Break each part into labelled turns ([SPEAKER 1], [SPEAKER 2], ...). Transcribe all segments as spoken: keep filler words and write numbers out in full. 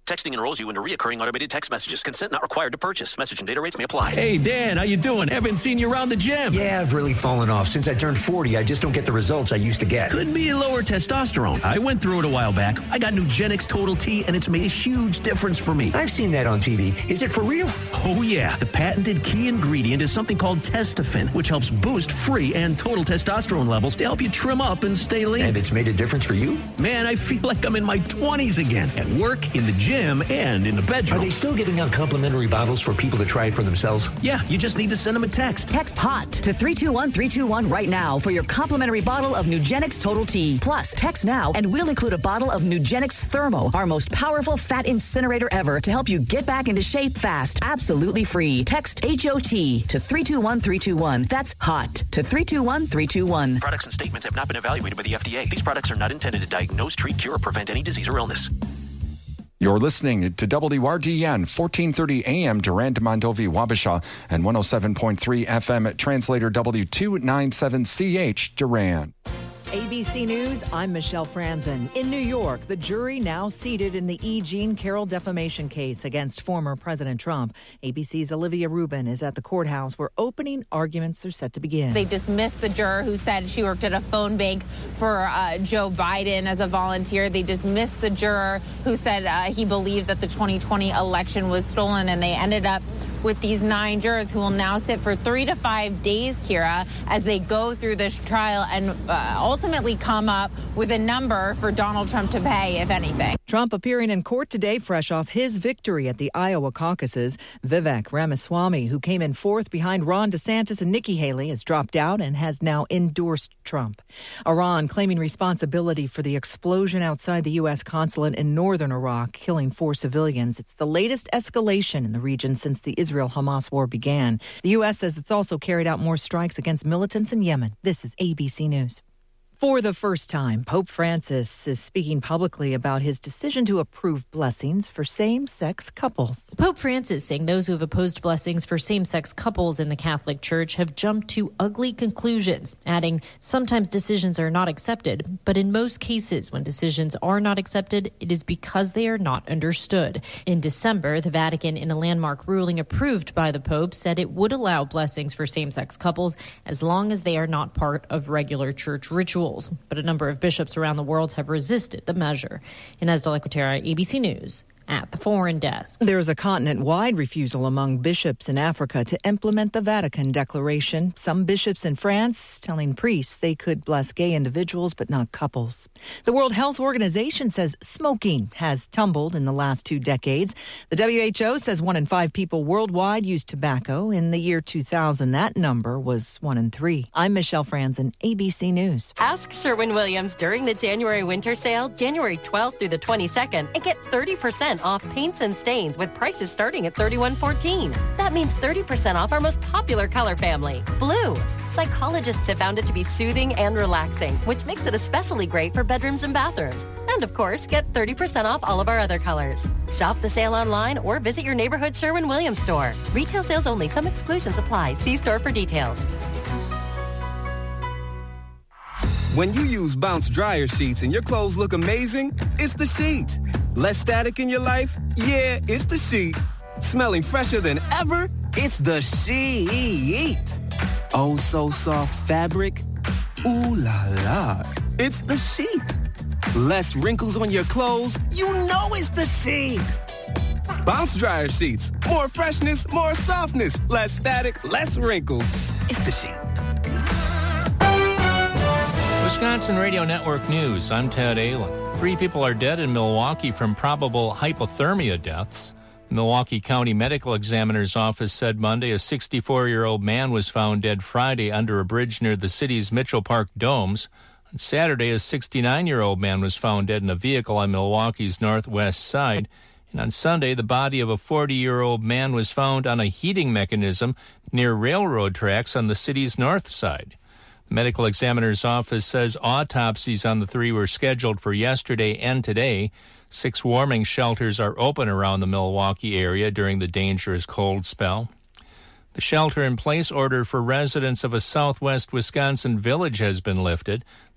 [SPEAKER 1] Texting enrolls you into reoccurring automated text messages. Consent not required to purchase. Message and data rates may apply.
[SPEAKER 2] Hey, Dan, how you doing? Haven't seen you around the gym.
[SPEAKER 3] Yeah, I've really fallen off. Since I turned forty, I just don't get the results I used to get.
[SPEAKER 2] Could be lower testosterone. I went through it a while back. I got Nugenix Total T, and it's made a huge difference for me.
[SPEAKER 3] I've seen that on T V. Is it for real?
[SPEAKER 2] Oh, yeah. The patented key ingredient is something called Testofen, which helps boost free and total testosterone levels to help you trim up and stay lean.
[SPEAKER 3] And it's made a difference for you?
[SPEAKER 2] Man, I feel like I'm in my twenties again. At work, in the gym, and in the bedroom.
[SPEAKER 3] Are they still giving out complimentary bottles for people to try it for themselves?
[SPEAKER 2] Yeah, you just need to send them a text.
[SPEAKER 4] Text HOT to three two one three two one right now for your complimentary bottle of Nugenix Total T. Plus, text now and we'll include a bottle of Nugenix Thermo, our most powerful fat incinerator ever, to help you get back into shape fast. Absolutely free. Text H O T to three two one three two one. That's HOT to three two one three two one.
[SPEAKER 1] Products and statements have not been evaluated by the F D A. These products are not intended to diagnose, treat, cure, or prevent any disease or illness.
[SPEAKER 5] You're listening to W R G N, fourteen thirty A M, Durand, Mondovi, Wabasha, and one oh seven point three F M at Translator W two ninety-seven C H, Durand.
[SPEAKER 6] A B C News, I'm Michelle Franzen. In New York, the jury now seated in the E. Jean Carroll defamation case against former President Trump. A B C's Olivia Rubin is at the courthouse where opening arguments are set to begin.
[SPEAKER 7] They dismissed the juror who said she worked at a phone bank for uh, Joe Biden as a volunteer. They dismissed the juror who said uh, he believed that the twenty twenty election was stolen, and they ended up with these nine jurors who will now sit for three to five days, Kira, as they go through this trial and uh, ultimately come up with a number for Donald Trump to pay, if anything.
[SPEAKER 6] Trump appearing in court today fresh off his victory at the Iowa caucuses. Vivek Ramaswamy, who came in fourth behind Ron DeSantis and Nikki Haley, has dropped out and has now endorsed Trump. Iran claiming responsibility for the explosion outside the U S consulate in northern Iraq, killing four civilians. It's the latest escalation in the region since the Israel-Hamas war began. The U S says it's also carried out more strikes against militants in Yemen. This is A B C News. For the first time, Pope Francis is speaking publicly about his decision to approve blessings for same-sex couples.
[SPEAKER 8] Pope Francis saying those who have opposed blessings for same-sex couples in the Catholic Church have jumped to ugly conclusions, adding, sometimes decisions are not accepted, but in most cases when decisions are not accepted, it is because they are not understood. In December, the Vatican, in a landmark ruling approved by the Pope, said it would allow blessings for same-sex couples as long as they are not part of regular church rituals. But a number of bishops around the world have resisted the measure. Inez de la Cuetara, A B C News. At the Foreign Desk.
[SPEAKER 6] There's a continent-wide refusal among bishops in Africa to implement the Vatican Declaration. Some bishops in France telling priests they could bless gay individuals but not couples. The World Health Organization says smoking has tumbled in the last two decades. The W H O says one in five people worldwide use tobacco. In the year two thousand, that number was one in three. I'm Michelle Franzen, A B C News.
[SPEAKER 9] Ask Sherwin-Williams during the January winter sale, January twelfth through the twenty-second, and get thirty percent off paints and stains with prices starting at thirty-one fourteen. That means thirty percent off our most popular color family, blue. Psychologists have found it to be soothing and relaxing, which makes it especially great for bedrooms and bathrooms. And of course, get thirty percent off all of our other colors. Shop the sale online or visit your neighborhood Sherwin-Williams store. Retail sales only. Some exclusions apply. See store for details.
[SPEAKER 10] When you use Bounce dryer sheets and your clothes look amazing, it's the sheet. Less static in your life? Yeah, it's the sheet. Smelling fresher than ever? It's the sheet. Oh, so soft fabric? Ooh la la. It's the sheet. Less wrinkles on your clothes? You know it's the sheet. Bounce dryer sheets. More freshness, more softness. Less static, less wrinkles. It's the sheet.
[SPEAKER 11] Wisconsin Radio Network News, I'm Ted Allen. Three people are dead in Milwaukee from probable hypothermia deaths. The Milwaukee County Medical Examiner's Office said Monday a sixty-four-year-old man was found dead Friday under a bridge near the city's Mitchell Park Domes. On Saturday, a sixty-nine-year-old man was found dead in a vehicle on Milwaukee's northwest side. And on Sunday, the body of a forty-year-old man was found on a heating mechanism near railroad tracks on the city's north side. The Medical Examiner's Office says autopsies on the three were scheduled for yesterday and today. Six warming shelters are open around the Milwaukee area during the dangerous cold spell. The shelter-in-place order for residents of a southwest Wisconsin village has been lifted.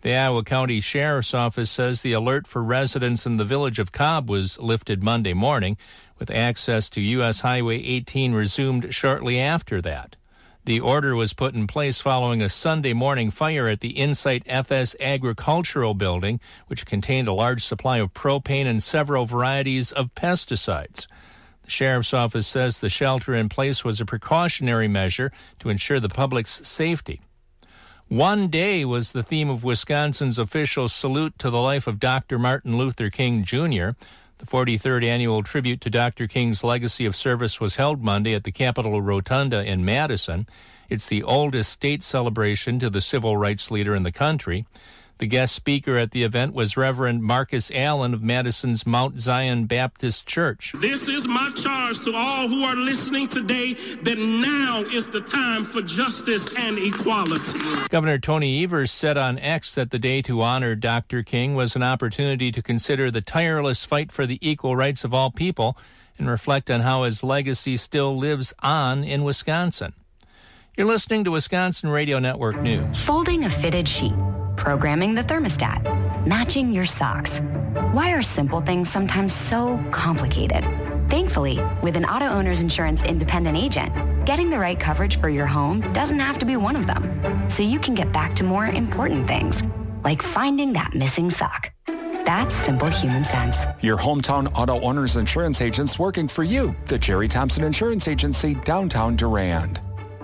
[SPEAKER 11] The Iowa County Sheriff's Office says the alert for residents in the village of Cobb was lifted Monday morning, with access to U S Highway eighteen resumed shortly after that. The order was put in place following a Sunday morning fire at the Insight F S Agricultural Building, which contained a large supply of propane and several varieties of pesticides. The Sheriff's Office says the shelter in place was a precautionary measure to ensure the public's safety. One day was the theme of Wisconsin's official salute to the life of Doctor Martin Luther King Junior The forty-third annual tribute to Doctor King's legacy of service was held Monday at the Capitol Rotunda in Madison. It's the oldest state celebration to the civil rights leader in the country. The guest speaker at the event was Reverend Marcus Allen of Madison's Mount Zion Baptist Church.
[SPEAKER 12] This is my charge to all who are listening today, that now is the time for justice and equality.
[SPEAKER 11] Governor Tony Evers said on X that the day to honor Doctor King was an opportunity to consider the tireless fight for the equal rights of all people and reflect on how his legacy still lives on in Wisconsin. You're listening to Wisconsin Radio Network News.
[SPEAKER 13] Folding a fitted sheet, programming the thermostat, matching your socks. Why are simple things sometimes so complicated? Thankfully, with an Auto Owners Insurance independent agent, getting the right coverage for your home doesn't have to be one of them. So you can get back to more important things, like finding that missing sock. That's simple human sense.
[SPEAKER 5] Your hometown Auto Owners Insurance agents working for you. The Jerry Thompson Insurance Agency, downtown Durand.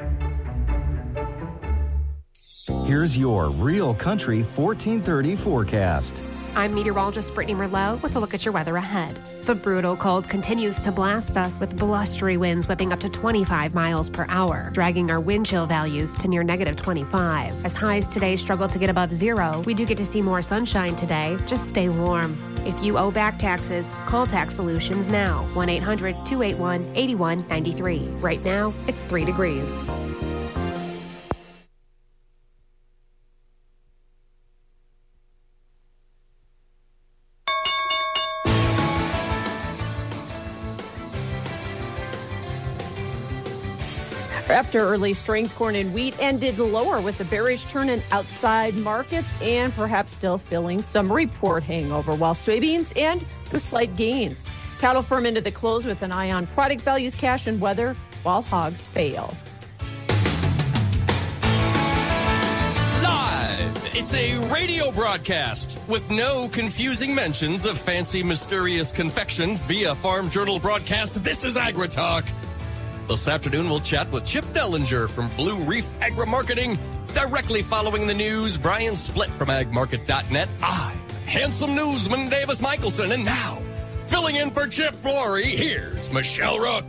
[SPEAKER 14] Here's your Real Country fourteen thirty forecast.
[SPEAKER 15] I'm meteorologist Brittany Merlot with a look at your weather ahead. The brutal cold continues to blast us with blustery winds whipping up to twenty-five miles per hour, dragging our wind chill values to near negative twenty-five. As highs today struggle to get above zero, we do get to see more sunshine today. Just stay warm. If you owe back taxes, call Tax Solutions now. one eight hundred two eight one eight one nine three. Right now, it's three degrees.
[SPEAKER 16] After early strength, corn and wheat ended lower with the bearish turn in outside markets and perhaps still feeling some report hangover, while soybeans end with slight gains. Cattle firm into the close with an eye on product values, cash, and weather, while hogs fail.
[SPEAKER 17] Live! It's a radio broadcast with no confusing mentions of fancy, mysterious confections via Farm Journal broadcast. This is AgriTalk. This afternoon, we'll chat with Chip Dellinger from Blue Reef Agri-Marketing. Directly following the news, Brian Splitt from ag market dot net. I, handsome newsman Davis Michelson. And now, filling in for Chip Flory, here's Michelle Rook.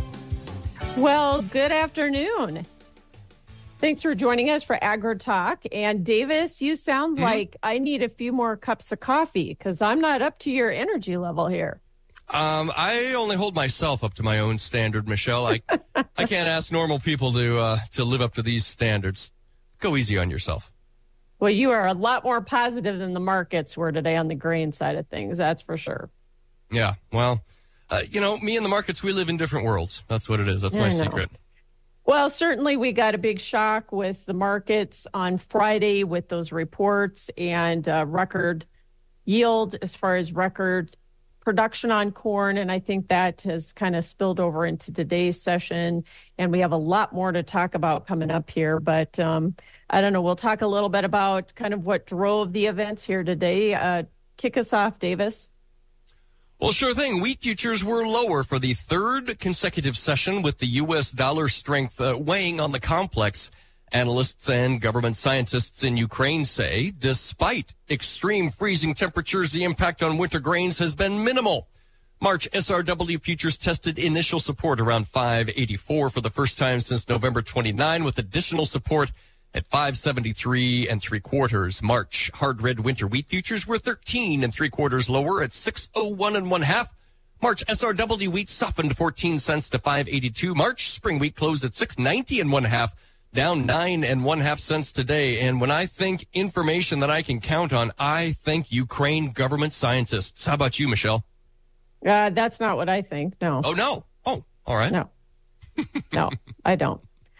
[SPEAKER 16] Well, good afternoon. Thanks for joining us for AgriTalk. And Davis, you sound mm-hmm. like I need a few more cups of coffee because I'm not up to your energy level here.
[SPEAKER 17] Um, I only hold myself up to my own standard, Michelle. I I can't ask normal people to uh, to live up to these standards. Go easy on yourself.
[SPEAKER 16] Well, you are a lot more positive than the markets were today on the grain side of things, that's for sure.
[SPEAKER 17] Yeah, well, uh, you know, me and the markets, we live in different worlds. That's what it is. That's my secret.
[SPEAKER 16] Well, certainly we got a big shock with the markets on Friday with those reports and uh, record yield as far as record production on corn, and I think that has kind of spilled over into today's session, and we have a lot more to talk about coming up here, but um, I don't know, we'll talk a little bit about kind of what drove the events here today. Uh, kick us off, Davis.
[SPEAKER 17] Well, sure thing. Wheat futures were lower for the third consecutive session with the U S dollar strength uh, weighing on the complex. Analysts and government scientists in Ukraine say, despite extreme freezing temperatures, the impact on winter grains has been minimal. March S R W futures tested initial support around five eighty-four for the first time since November twenty-ninth, with additional support at five seventy-three and three quarters. March hard red winter wheat futures were thirteen and three quarters lower at six oh one and one half. March S R W wheat softened fourteen cents to five eighty-two. March spring wheat closed at six ninety and one half. Down nine and one half cents today. And when I think information that I can count on, I think Ukraine government scientists. How about you, Michelle?
[SPEAKER 16] Uh, that's not what I think. No.
[SPEAKER 17] Oh, no. Oh, all right.
[SPEAKER 16] No, no, I don't.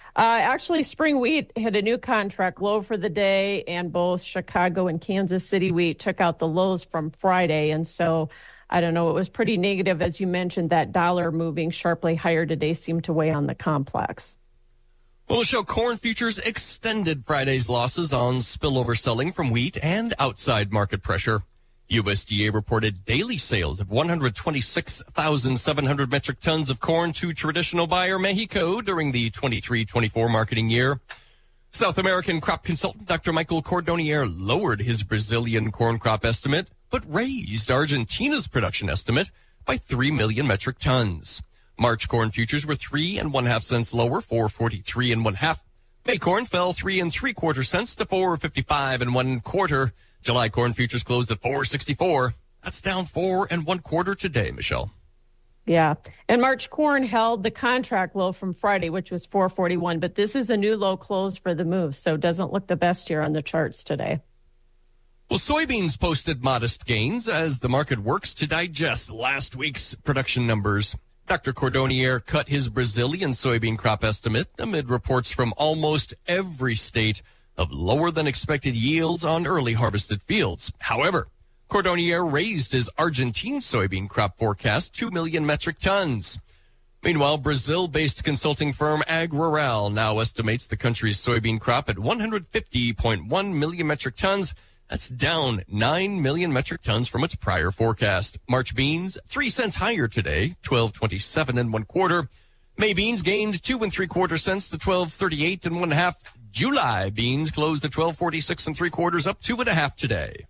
[SPEAKER 16] Uh, actually, spring wheat hit a new contract low for the day, and both Chicago and Kansas City wheat took out the lows from Friday. And so, I don't know, it was pretty negative. As you mentioned, that dollar moving sharply higher today seemed to weigh on the complex.
[SPEAKER 17] Well, Michelle, corn futures extended Friday's losses on spillover selling from wheat and outside market pressure. U S D A reported daily sales of one hundred twenty-six thousand seven hundred metric tons of corn to traditional buyer Mexico during the twenty-three twenty-four marketing year. South American crop consultant Doctor Michael Cordonnier lowered his Brazilian corn crop estimate, but raised Argentina's production estimate by three million metric tons. March corn futures were three and one half cents lower, four forty-three and one half. May corn fell three and three quarter cents to four fifty-five and one quarter. July corn futures closed at four sixty-four. That's down four and one quarter today, Michelle.
[SPEAKER 16] Yeah. And March corn held the contract low from Friday, which was four forty-one. But this is a new low close for the move, so it doesn't look the best here on the charts today.
[SPEAKER 17] Well, soybeans posted modest gains as the market works to digest last week's production numbers. Doctor Cordonnier cut his Brazilian soybean crop estimate amid reports from almost every state of lower than expected yields on early harvested fields. However, Cordonnier raised his Argentine soybean crop forecast two million metric tons. Meanwhile, Brazil-based consulting firm AgRural now estimates the country's soybean crop at one hundred fifty point one million metric tons. That's down nine million metric tons from its prior forecast. March beans, three cents higher today, twelve twenty-seven and one quarter. May beans gained two and three quarter cents to twelve thirty-eight and one half. July beans closed at twelve forty-six and three quarters, up two and a half today.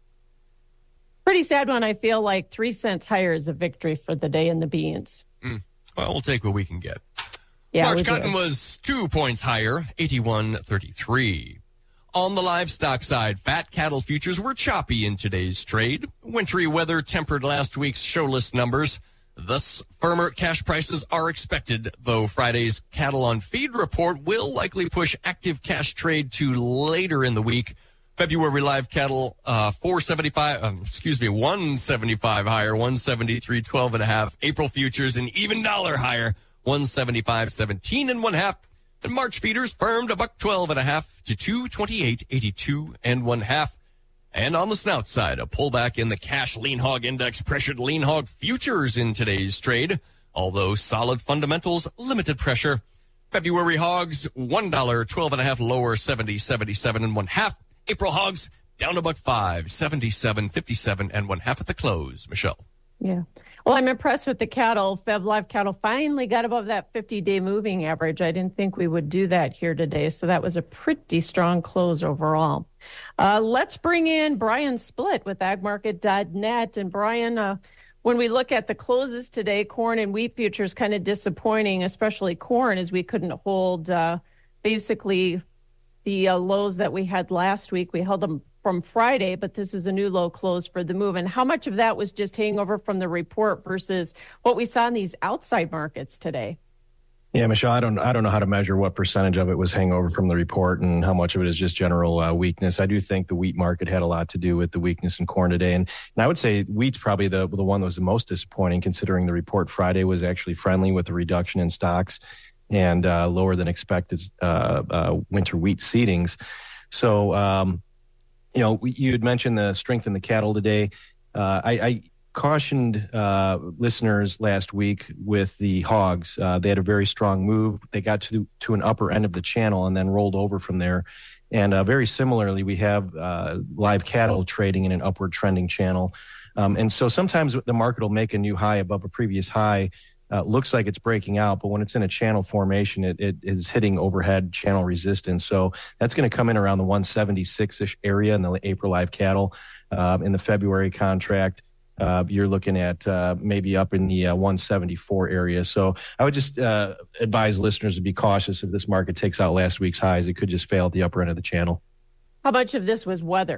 [SPEAKER 16] Pretty sad one. I feel like three cents higher is a victory for the day in the beans.
[SPEAKER 17] Mm. Well, we'll take what we can get.
[SPEAKER 16] Yeah,
[SPEAKER 17] March cotton was two points higher, eighty-one thirty-three. On the livestock side, fat cattle futures were choppy in today's trade. Wintry weather tempered last week's showless numbers. Thus, firmer cash prices are expected, though Friday's cattle on feed report will likely push active cash trade to later in the week. February live cattle, uh, four seventy-five, um, excuse me, one seventy-five higher, one seventy-three twelve and a half. April futures an even dollar higher, one seventy-five seventeen and one half. And March feeders firmed a buck twelve and a half to two twenty-eight eighty-two and one half. And on the snout side, a pullback in the cash lean hog index pressured lean hog futures in today's trade. Although solid fundamentals, limited pressure. February hogs, one dollar, twelve and a half lower, seventy, seventy-seven and one half. April hogs, down a buck five, seventy-seven, fifty-seven and one half at the close. Michelle.
[SPEAKER 16] Yeah. Well, I'm impressed with the cattle. Feb live cattle finally got above that fifty-day moving average. I didn't think we would do that here today, so that was a pretty strong close overall. Uh, let's bring in Brian Split with ag market dot net. And Brian, uh, when we look at the closes today, corn and wheat futures kind of disappointing, especially corn, as we couldn't hold uh, basically the uh, lows that we had last week. We held them from Friday, but this is a new low close for the move. And how much of that was just hangover from the report versus what we saw in these outside markets today?
[SPEAKER 18] Yeah, Michelle, I don't, I don't know how to measure what percentage of it was hangover from the report and how much of it is just general uh, weakness. I do think the wheat market had a lot to do with the weakness in corn today. And, and I would say wheat's probably the, the one that was the most disappointing, considering the report Friday was actually friendly with a reduction in stocks and uh, lower than expected uh, uh, winter wheat seedings. So, um, you know, you had mentioned the strength in the cattle today. Uh, I, I cautioned uh, listeners last week with the hogs. Uh, they had a very strong move. They got to to an upper end of the channel and then rolled over from there. And uh, very similarly, we have uh, live cattle trading in an upward trending channel. Um, and so sometimes the market will make a new high above a previous high. Uh, looks like it's breaking out, but when it's in a channel formation, it, it is hitting overhead channel resistance. So that's going to come in around the one seventy-six-ish area in the April live cattle. Uh, in the February contract, uh, you're looking at uh, maybe up in the uh, one seventy-four area. So I would just uh, advise listeners to be cautious if this market takes out last week's highs. It could just fail at the upper end of the channel.
[SPEAKER 16] How much of this was weather?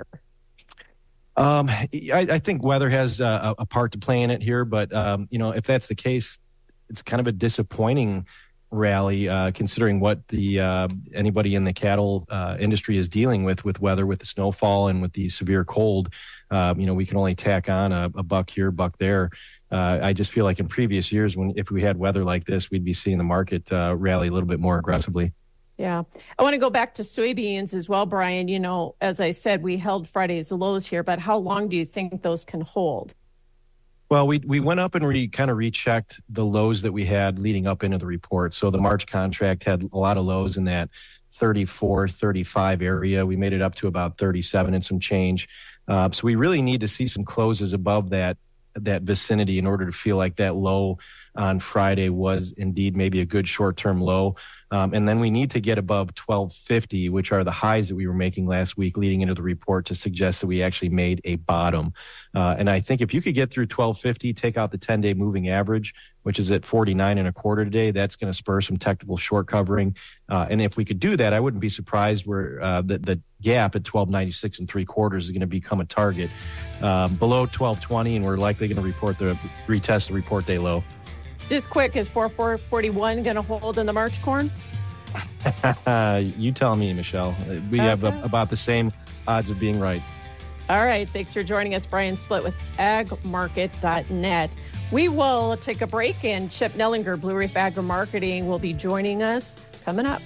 [SPEAKER 18] Um, I, I think weather has uh, a part to play in it here, but um, you know, if that's the case, it's kind of a disappointing rally, uh, considering what the uh, anybody in the cattle uh, industry is dealing with, with weather, with the snowfall and with the severe cold. Uh, you know, we can only tack on a, a buck here, buck there. Uh, I just feel like in previous years, when if we had weather like this, we'd be seeing the market uh, rally a little bit more aggressively.
[SPEAKER 16] Yeah. I want to go back to soybeans as well, Brian. You know, as I said, we held Friday's lows here, but how long do you think those can hold?
[SPEAKER 18] Well, we we went up and we kind of rechecked the lows that we had leading up into the report. So the March contract had a lot of lows in that thirty-four, thirty-five area. We made it up to about thirty-seven and some change. Uh, so we really need to see some closes above that that vicinity in order to feel like that low on Friday was indeed maybe a good short-term low. Um, and then we need to get above twelve fifty, which are the highs that we were making last week leading into the report, to suggest that we actually made a bottom. Uh, and I think if you could get through twelve fifty, take out the ten-day moving average, which is at forty-nine and a quarter today, that's going to spur some technical short covering. Uh, and if we could do that, I wouldn't be surprised where uh, the, the gap at twelve ninety-six and three quarters is going to become a target um, below twelve twenty, and we're likely going to report the retest the report day low.
[SPEAKER 16] Just quick, is forty-four forty-one going to hold in the March corn?
[SPEAKER 18] You tell me, Michelle. We okay. have a, about the same odds of being right.
[SPEAKER 16] All right. Thanks for joining us, Brian Splitt with ag market dot net. We will take a break, and Chip Nellinger, Blue Reef Agri-Marketing, will be joining us coming up.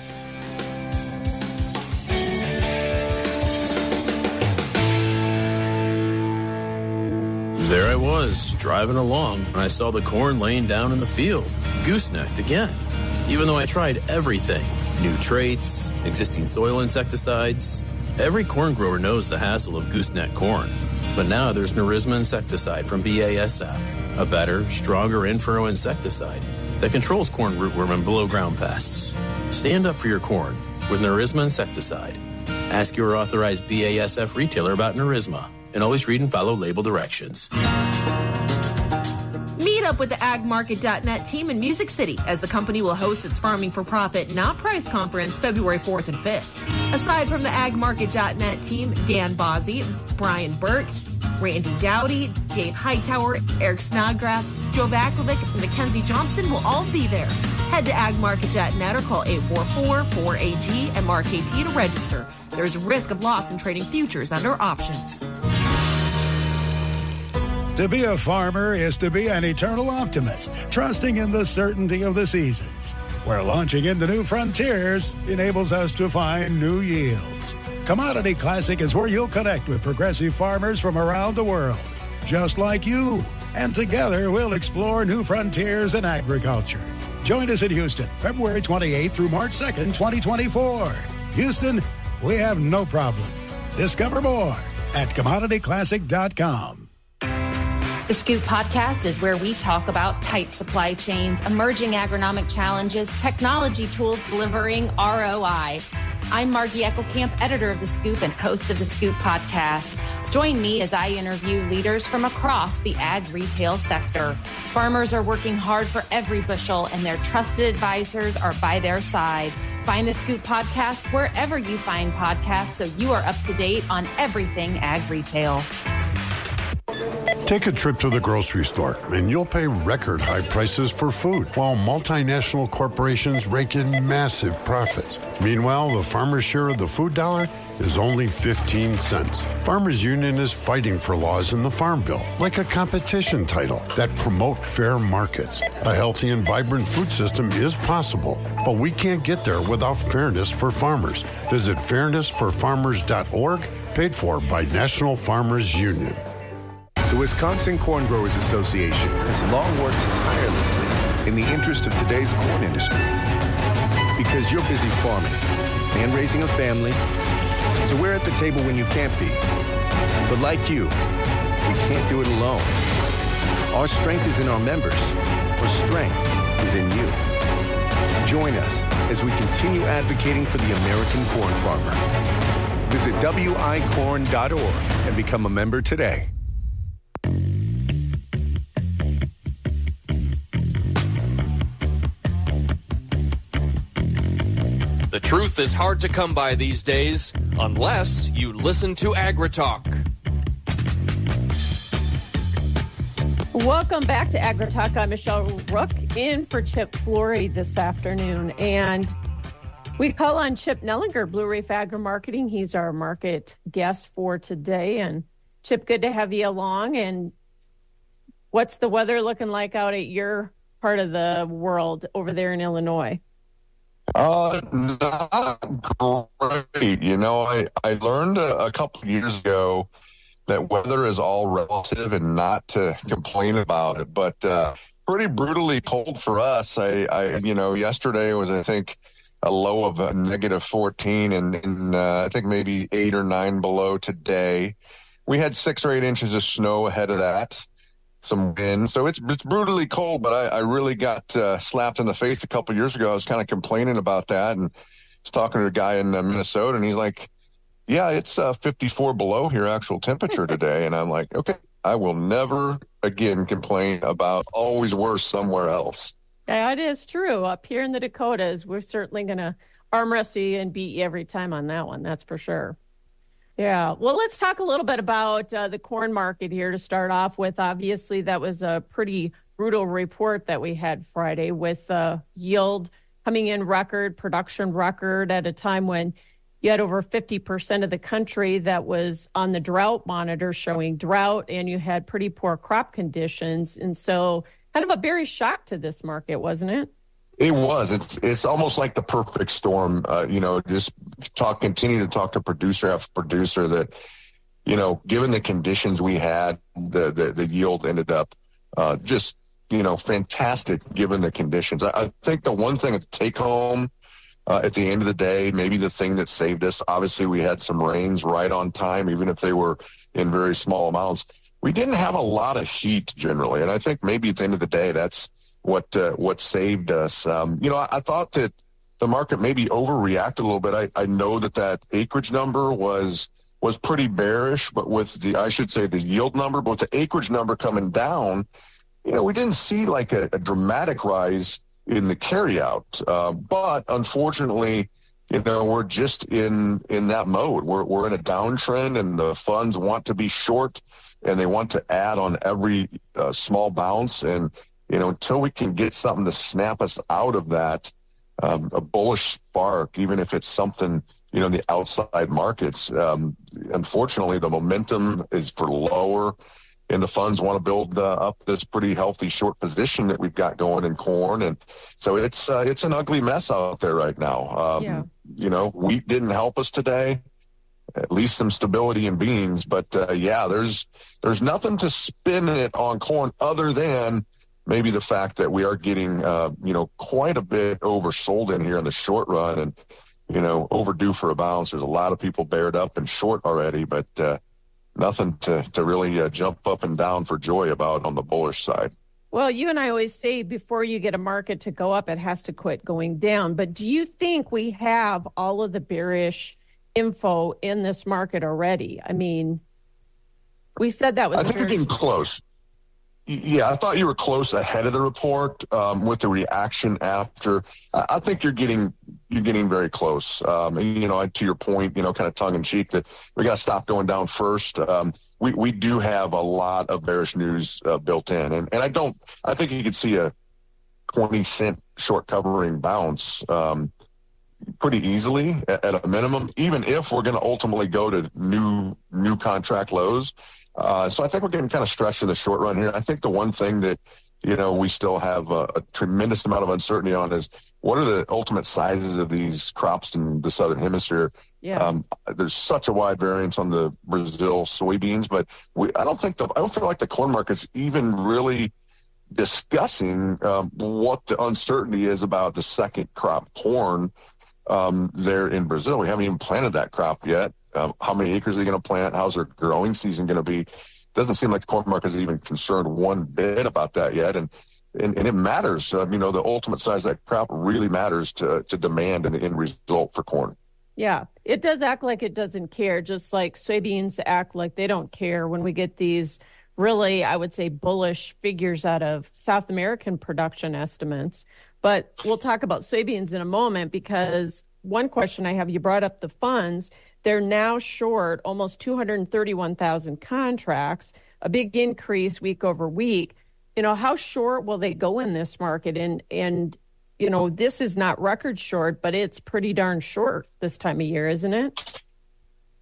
[SPEAKER 19] There I was, driving along, and I saw the corn laying down in the field, goosenecked again. Even though I tried everything, new traits, existing soil insecticides, every corn grower knows the hassle of gooseneck corn. But now there's Nerisma insecticide from B A S F, a better, stronger in-furrow insecticide that controls corn rootworm and below-ground pests. Stand up for your corn with Nerisma insecticide. Ask your authorized B A S F retailer about Nerisma, and always read and follow label directions.
[SPEAKER 20] Meet up with the ag market dot net team in Music City as the company will host its Farming for Profit Not Price Conference February fourth and fifth. Aside from the ag market dot net team, Dan Bozzi, Brian Burke, Randy Dowdy, Dave Hightower, Eric Snodgrass, Joe Vakovic, and Mackenzie Johnson will all be there. Head to ag market dot net or call eight four four, four A G and mark A T to register. There's a risk of loss in trading futures under options.
[SPEAKER 21] To be a farmer is to be an eternal optimist, trusting in the certainty of the seasons, where launching into new frontiers enables us to find new yields. Commodity Classic is where you'll connect with progressive farmers from around the world, just like you. And together we'll explore new frontiers in agriculture. Join us in Houston, February twenty-eighth through March second, twenty twenty-four. Houston, we have no problem. Discover more at commodity classic dot com.
[SPEAKER 22] The Scoop Podcast is where we talk about tight supply chains, emerging agronomic challenges, technology tools delivering R O I. I'm Margie Eckelkamp, editor of The Scoop and host of The Scoop Podcast. Join me as I interview leaders from across the ag retail sector. Farmers are working hard for every bushel, and their trusted advisors are by their side. Find The Scoop Podcast wherever you find podcasts so you are up to date on everything ag retail.
[SPEAKER 23] Take a trip to the grocery store, and you'll pay record high prices for food, while multinational corporations rake in massive profits. Meanwhile, the farmer's share of the food dollar is only fifteen cents. Farmers Union is fighting for laws in the Farm Bill, like a competition title, that promote fair markets. A healthy and vibrant food system is possible, but we can't get there without fairness for farmers. Visit fairness for farmers dot org, paid for by National Farmers Union.
[SPEAKER 24] The Wisconsin Corn Growers Association has long worked tirelessly in the interest of today's corn industry. Because you're busy farming and raising a family, so we're at the table when you can't be. But like you, we can't do it alone. Our strength is in our members. Our strength is in you. Join us as we continue advocating for the American corn farmer. Visit W I corn dot org and become a member today.
[SPEAKER 17] The truth is hard to come by these days, unless you listen to AgriTalk.
[SPEAKER 16] Welcome back to AgriTalk. I'm Michelle Rook, in for Chip Flory this afternoon. And we call on Chip Nellinger, Blue Reef Agri-Marketing. He's our market guest for today. And Chip, good to have you along. And what's the weather looking like out at your part of the world over there in Illinois?
[SPEAKER 1] Uh, not great. You know, I, I learned a, a couple of years ago that weather is all relative and not to complain about it, but uh, pretty brutally cold for us. I, I, you know, yesterday was, I think, a low of a negative fourteen, and, and uh, I think maybe eight or nine below today. We had six or eight inches of snow ahead of that, some wind. So it's it's brutally cold, but I, I really got uh, slapped in the face a couple of years ago. I was kind of complaining about that, and I was talking to a guy in uh, Minnesota, and he's like, yeah, it's uh, fifty-four below here, actual temperature today. And I'm like, okay, I will never again complain about always worse somewhere else.
[SPEAKER 16] Yeah, it is true. Up here in the Dakotas, we're certainly going to arm wrestle you and beat you every time on that one. That's for sure. Yeah. Well, let's talk a little bit about uh, the corn market here to start off with. Obviously, that was a pretty brutal report that we had Friday with uh, yield coming in record, production record at a time when you had over fifty percent of the country that was on the drought monitor showing drought, and you had pretty poor crop conditions. And so kind of a very shock to this market, wasn't it?
[SPEAKER 1] It was. It's it's almost like the perfect storm. Uh, you know, just talk, continue to talk to producer after producer that, you know, given the conditions we had, the the, the yield ended up uh, just, you know, fantastic given the conditions. I, I think the one thing to take home uh, at the end of the day, maybe the thing that saved us, obviously we had some rains right on time, even if they were in very small amounts. We didn't have a lot of heat generally. And I think maybe at the end of the day, that's what uh, what saved us. Um, you know, I, I thought that the market maybe overreacted a little bit. I, I know that that acreage number was was pretty bearish, but with the, I should say the yield number, but with the acreage number coming down, you know, we didn't see like a, a dramatic rise in the carryout. Uh, but unfortunately, you know, we're just in in that mode. We're we're in a downtrend, and the funds want to be short, and they want to add on every uh, small bounce. And you know, until we can get something to snap us out of that, um, a bullish spark, even if it's something, you know, in the outside markets, um, unfortunately, the momentum is for lower, and the funds want to build uh, up this pretty healthy short position that we've got going in corn. And so it's uh, it's an ugly mess out there right now. Um,
[SPEAKER 16] yeah.
[SPEAKER 1] You know, wheat didn't help us today. At least some stability in beans. But, uh, yeah, there's there's nothing to spin it on corn other than maybe the fact that we are getting, uh, you know, quite a bit oversold in here in the short run, and, you know, overdue for a bounce. There's a lot of people bared up and short already, but uh, nothing to, to really uh, jump up and down for joy about on the bullish side.
[SPEAKER 16] Well, you and I always say before you get a market to go up, it has to quit going down. But do you think we have all of the bearish info in this market already? I mean, we said that was...
[SPEAKER 1] I think we're getting close. Yeah, I thought you were close ahead of the report um, with the reaction after. I think you're getting you're getting very close. Um, and, you know, to your point, you know, kind of tongue in cheek that we got to stop going down first. Um, we we do have a lot of bearish news uh, built in, and and I don't. I think you could see a twenty cent short covering bounce um, pretty easily at, at a minimum, even if we're going to ultimately go to new new contract lows. Uh, so I think we're getting kind of stretched in the short run here. I think the one thing that, you know, we still have a, a tremendous amount of uncertainty on is what are the ultimate sizes of these crops in the Southern Hemisphere?
[SPEAKER 16] Yeah.
[SPEAKER 1] Um, there's such a wide variance on the Brazil soybeans, but we, I don't think the, I don't feel like the corn market's even really discussing um, what the uncertainty is about the second crop corn um, there in Brazil. We haven't even planted that crop yet. Um, how many acres are they going to plant? How's their growing season going to be? Doesn't seem like the corn market is even concerned one bit about that yet. And and, and it matters. Uh, you know, the ultimate size of that crop really matters to, to demand and the end result for corn.
[SPEAKER 16] Yeah, it does act like it doesn't care, just like soybeans act like they don't care when we get these really, I would say, bullish figures out of South American production estimates. But we'll talk about soybeans in a moment, because one question I have, you brought up the funds. They're now short almost two hundred thirty-one thousand contracts, a big increase week over week. You know, how short will they go in this market? And, and you know, this is not record short, but it's pretty darn short this time of year, isn't it?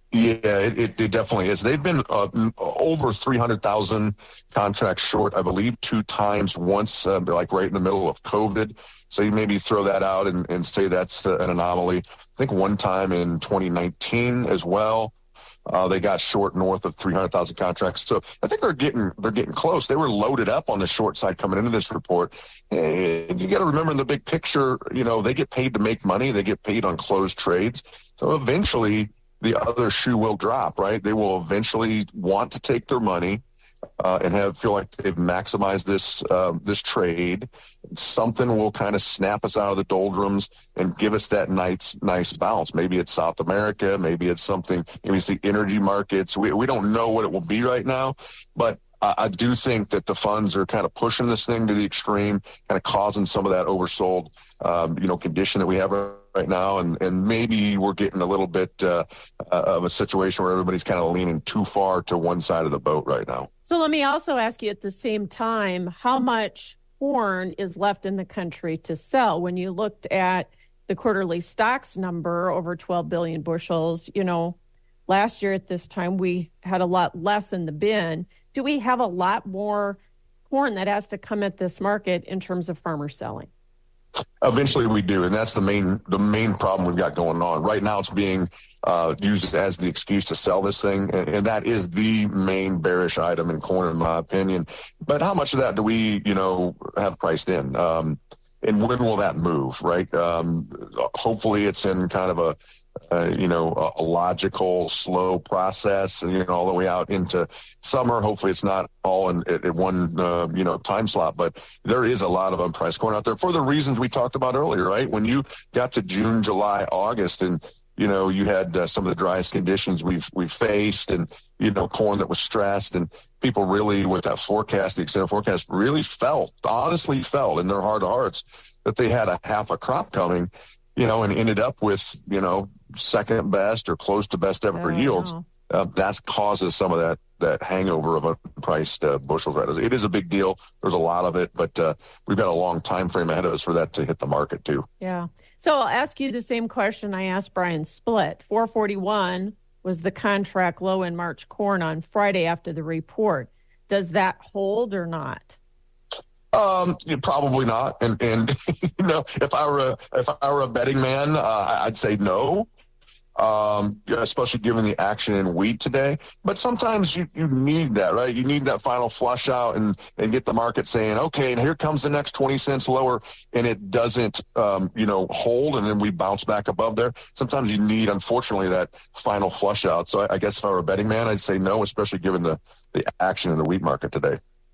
[SPEAKER 1] Yeah, it, it, it definitely is. They've been uh, over three hundred thousand contracts short, I believe, two times, once uh, like right in the middle of COVID. So you maybe throw that out and, and say that's uh, an anomaly. I think one time in twenty nineteen as well, uh, they got short north of three hundred thousand contracts. So I think they're getting they're getting close. They were loaded up on the short side coming into this report. And you got to remember in the big picture, you know, they get paid to make money. They get paid on closed trades. So eventually the other shoe will drop, right? They will eventually want to take their money uh, and have feel like they've maximized this uh, this trade. Something will kind of snap us out of the doldrums and give us that nice nice bounce. Maybe it's South America, maybe it's something. Maybe it's the energy markets. We we don't know what it will be right now, but I, I do think that the funds are kind of pushing this thing to the extreme, kind of causing some of that oversold, um, you know, condition that we have right now, and, and maybe we're getting a little bit uh, of a situation where everybody's kind of leaning too far to one side of the boat right now.
[SPEAKER 16] So let me also ask you at the same time, how much corn is left in the country to sell? When you looked at the quarterly stocks number, over twelve billion bushels, you know, last year at this time, we had a lot less in the bin. Do we have a lot more corn that has to come at this market in terms of farmers selling?
[SPEAKER 1] Eventually we do, and that's the main the main problem we've got going on. Right now it's being uh, used as the excuse to sell this thing, and, and that is the main bearish item in corn, in my opinion. But how much of that do we, you know, have priced in? Um, and when will that move, right? Um, hopefully it's in kind of a, Uh, you know, a, a logical, slow process, you know, all the way out into summer. Hopefully it's not all in at, at one, uh, you know, time slot, but there is a lot of unpriced corn out there for the reasons we talked about earlier, right? When you got to June, July, August, and, you know, you had uh, some of the driest conditions we've, we've faced, and, you know, corn that was stressed, and people really, with that forecast, the extended forecast, really felt, honestly felt in their heart of hearts that they had a half a crop coming, you know, and ended up with, you know, second best or close to best ever yields. Uh, that causes some of that that hangover of unpriced uh, bushels. Right, it is a big deal. There's a lot of it, but uh, we've got a long time frame ahead of us for that to hit the market too.
[SPEAKER 16] Yeah. So I'll ask you the same question I asked Brian Splitt. four forty-one was the contract low in March corn on Friday after the report. Does that hold or not?
[SPEAKER 1] Um, probably not. And, and, you know, if I were a, if I were a betting man, uh, I'd say no. Um, especially given the action in wheat today, but sometimes you, you need that, right? You need that final flush out and, and get the market saying, okay, and here comes the next twenty cents lower, and it doesn't, um, you know, hold. And then we bounce back above there. Sometimes you need, unfortunately, that final flush out. So I, I guess if I were a betting man, I'd say no, especially given the, the action in the wheat market today.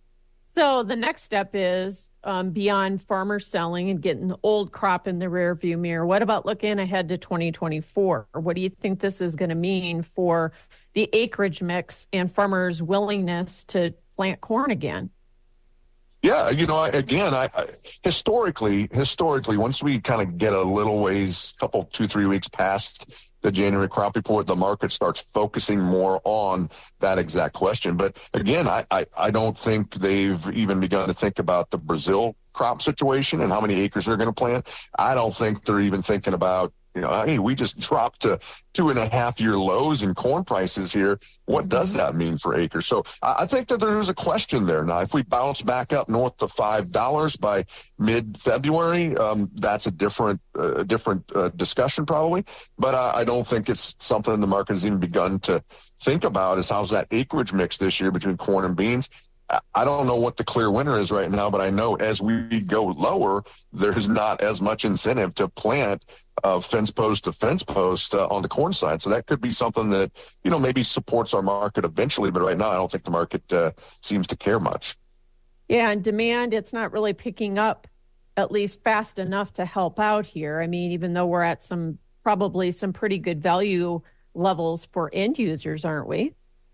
[SPEAKER 16] So the next step is um, beyond farmers selling and getting the old crop in the rearview mirror. What about looking ahead to twenty twenty-four? What do you think this is going to mean for the acreage mix and farmers' willingness to plant corn again?
[SPEAKER 1] Yeah, you know, again, I, I historically, historically, once we kind of get a little ways, couple, two, three weeks past the January crop report, the market starts focusing more on that exact question. But again, I, I, I don't think they've even begun to think about the Brazil crop situation and how many acres they're going to plant. I don't think they're even thinking about, you know, hey, we just dropped to two and a half year lows in corn prices here. What does that mean for acres? So I, I think that there's a question there. Now, if we bounce back up north of five dollars by mid-February, um, that's a different, uh, different uh, discussion probably. But uh, I don't think it's something the market has even begun to think about is how's that acreage mix this year between corn and beans. I don't know what the clear winner is right now, but I know as we go lower, there's not as much incentive to plant uh, fence post to fence post uh, on the corn side. So that could be something that, you know, maybe supports our market eventually. But right now, I don't think the market uh, seems to care much.
[SPEAKER 16] Yeah, and demand, it's not really picking up at least fast enough to help out here. I mean, even though we're at some probably some pretty good value levels for end users, aren't we?